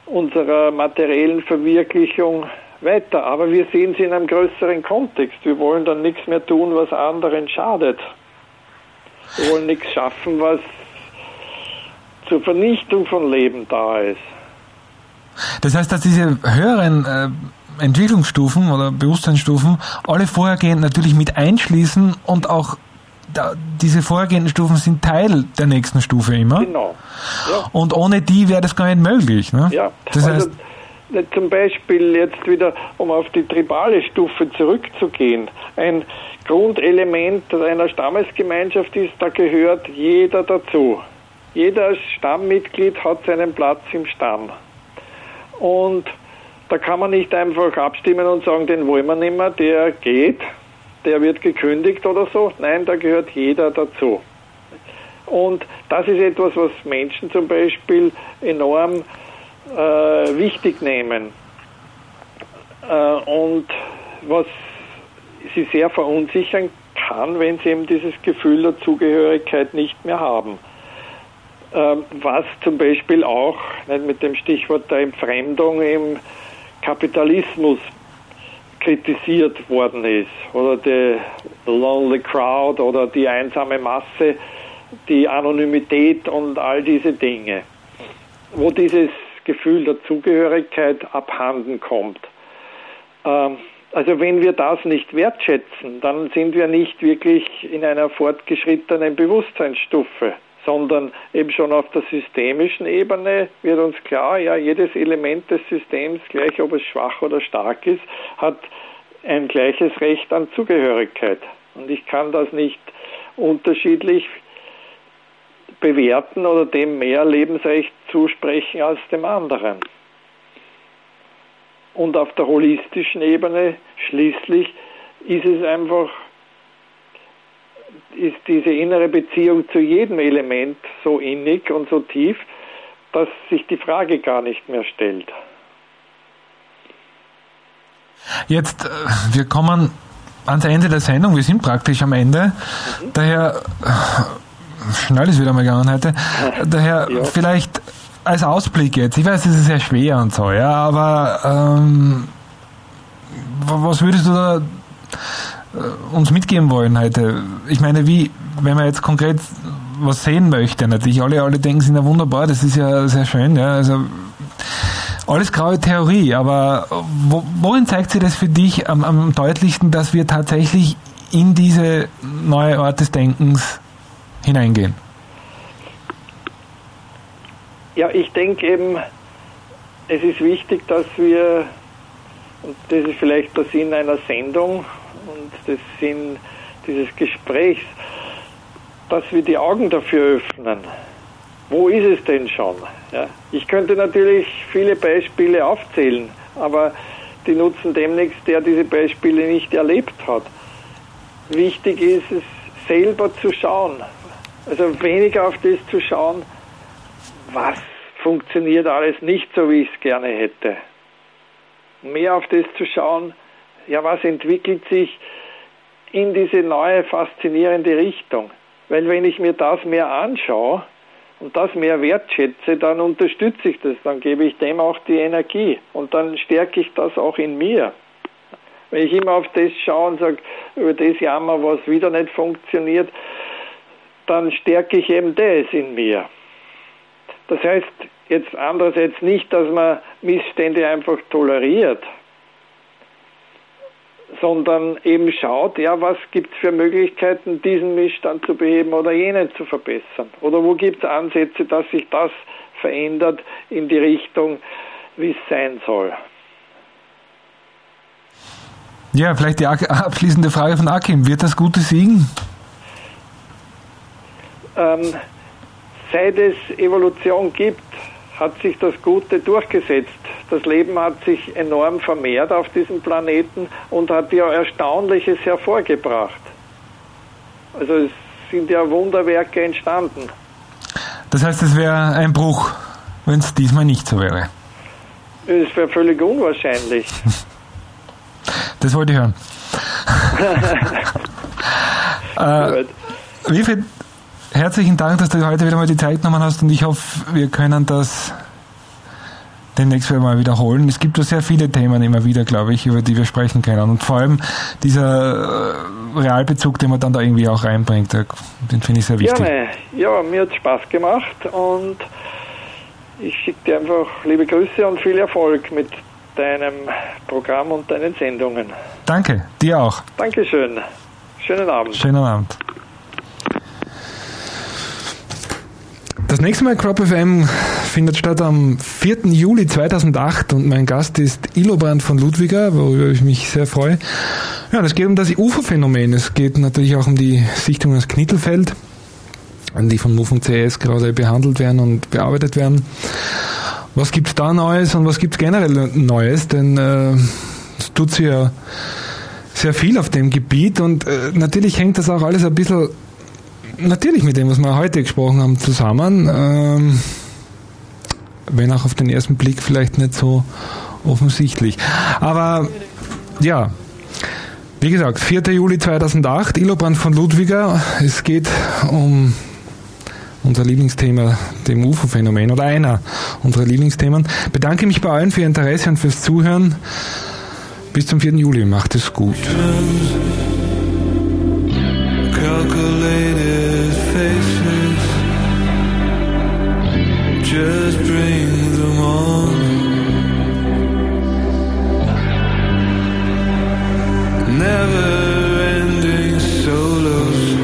unserer materiellen Verwirklichung weiter. Aber wir sehen sie in einem größeren Kontext. Wir wollen dann nichts mehr tun, was anderen schadet. Wir wollen nichts schaffen, was zur Vernichtung von Leben da ist. Das heißt, dass diese höheren äh, Entwicklungsstufen oder Bewusstseinsstufen alle vorhergehend natürlich mit einschließen und auch da, diese vorhergehenden Stufen sind Teil der nächsten Stufe immer. Genau. Ja. Und ohne die wäre das gar nicht möglich. Ne? Ja, das also heißt, zum Beispiel jetzt wieder, um auf die tribale Stufe zurückzugehen, ein Grundelement einer Stammesgemeinschaft ist, da gehört jeder dazu. Jeder Stammmitglied hat seinen Platz im Stamm. Und da kann man nicht einfach abstimmen und sagen, den wollen wir nicht mehr, der geht, der wird gekündigt oder so. Nein, da gehört jeder dazu. Und das ist etwas, was Menschen zum Beispiel enorm äh, wichtig nehmen. Äh, und was sie sehr verunsichern kann, wenn sie eben dieses Gefühl der Zugehörigkeit nicht mehr haben. Was zum Beispiel auch mit dem Stichwort der Entfremdung im Kapitalismus kritisiert worden ist. Oder die Lonely Crowd oder die einsame Masse, die Anonymität und all diese Dinge, wo dieses Gefühl der Zugehörigkeit abhanden kommt. Also wenn wir das nicht wertschätzen, dann sind wir nicht wirklich in einer fortgeschrittenen Bewusstseinsstufe, sondern eben schon auf der systemischen Ebene wird uns klar, ja, jedes Element des Systems, gleich ob es schwach oder stark ist, hat ein gleiches Recht an Zugehörigkeit. Und ich kann das nicht unterschiedlich bewerten oder dem mehr Lebensrecht zusprechen als dem anderen. Und auf der holistischen Ebene schließlich ist es einfach, ist diese innere Beziehung zu jedem Element so innig und so tief, dass sich die Frage gar nicht mehr stellt. Jetzt, wir kommen ans Ende der Sendung, wir sind praktisch am Ende, mhm. daher, schnell ist wieder mal gegangen heute, daher ja. Vielleicht als Ausblick jetzt, ich weiß, es ist sehr schwer und so, ja, aber ähm, was würdest du da uns mitgeben wollen heute? Ich meine, wie, wenn man jetzt konkret was sehen möchte, natürlich, alle, alle denken, sind ja wunderbar, das ist ja sehr schön, ja, also alles graue Theorie, aber wo, worin zeigt sich das für dich am, am deutlichsten, dass wir tatsächlich in diese neue Art des Denkens hineingehen? Ja, ich denke eben, es ist wichtig, dass wir, und das ist vielleicht der Sinn einer Sendung und der Sinn dieses Gesprächs, dass wir die Augen dafür öffnen. Wo ist es denn schon? Ja, ich könnte natürlich viele Beispiele aufzählen, aber die nutzen dem nichts, der diese Beispiele nicht erlebt hat. Wichtig ist es, selber zu schauen. Also weniger auf das zu schauen, was funktioniert alles nicht so, wie ich es gerne hätte. Mehr auf das zu schauen, ja, was entwickelt sich in diese neue, faszinierende Richtung. Weil wenn ich mir das mehr anschaue und das mehr wertschätze, dann unterstütze ich das, dann gebe ich dem auch die Energie und dann stärke ich das auch in mir. Wenn ich immer auf das schaue und sage, über das jammer, was wieder nicht funktioniert, dann stärke ich eben das in mir. Das heißt jetzt andererseits nicht, dass man Missstände einfach toleriert, sondern eben schaut, ja, was gibt es für Möglichkeiten, diesen Missstand zu beheben oder jenen zu verbessern? Oder wo gibt es Ansätze, dass sich das verändert in die Richtung, wie es sein soll? Ja, vielleicht die abschließende Frage von Akim. Wird das Gute siegen? Ähm, seit es Evolution gibt, hat sich das Gute durchgesetzt. Das Leben hat sich enorm vermehrt auf diesem Planeten und hat ja Erstaunliches hervorgebracht. Also es sind ja Wunderwerke entstanden. Das heißt, es wäre ein Bruch, wenn es diesmal nicht so wäre? Es wäre völlig unwahrscheinlich. Das wollte ich hören. äh, Wilfried, herzlichen Dank, dass du heute wieder mal die Zeit genommen hast und ich hoffe, wir können das demnächst mal wiederholen. Es gibt da sehr viele Themen immer wieder, glaube ich, über die wir sprechen können. Und vor allem dieser Realbezug, den man dann da irgendwie auch reinbringt, den finde ich sehr wichtig. Gerne. Ja, mir hat es Spaß gemacht und ich schicke dir einfach liebe Grüße und viel Erfolg mit deinem Programm und deinen Sendungen. Danke, dir auch. Dankeschön. Schönen Abend. Schönen Abend. Das nächste Mal Crop F M findet statt am vierten Juli zweitausendacht und mein Gast ist Illobrand von Ludwiger, worüber ich mich sehr freue. Ja, es geht um das U F O-Phänomen. Es geht natürlich auch um die Sichtung ins Knittelfeld, die vom U F O C S gerade behandelt werden und bearbeitet werden. Was gibt's da Neues und was gibt's generell Neues? Denn äh, es tut sich ja sehr viel auf dem Gebiet und äh, natürlich hängt das auch alles ein bisschen natürlich mit dem, was wir heute gesprochen haben, zusammen. Ähm, wenn auch auf den ersten Blick vielleicht nicht so offensichtlich. Aber ja, wie gesagt, vierten Juli zweitausendacht, Illobrand von Ludwiger. Es geht um unser Lieblingsthema, dem U F O-Phänomen oder einer unserer Lieblingsthemen. Bedanke mich bei allen für Ihr Interesse und fürs Zuhören. Bis zum vierten Juli. Macht es gut. Calculated faces, just bring them on. Never ending solos,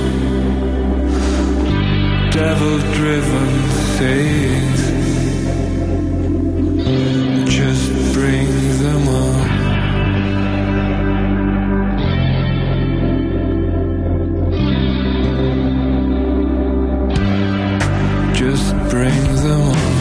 devil driven things, just bring them on. Just bring them on.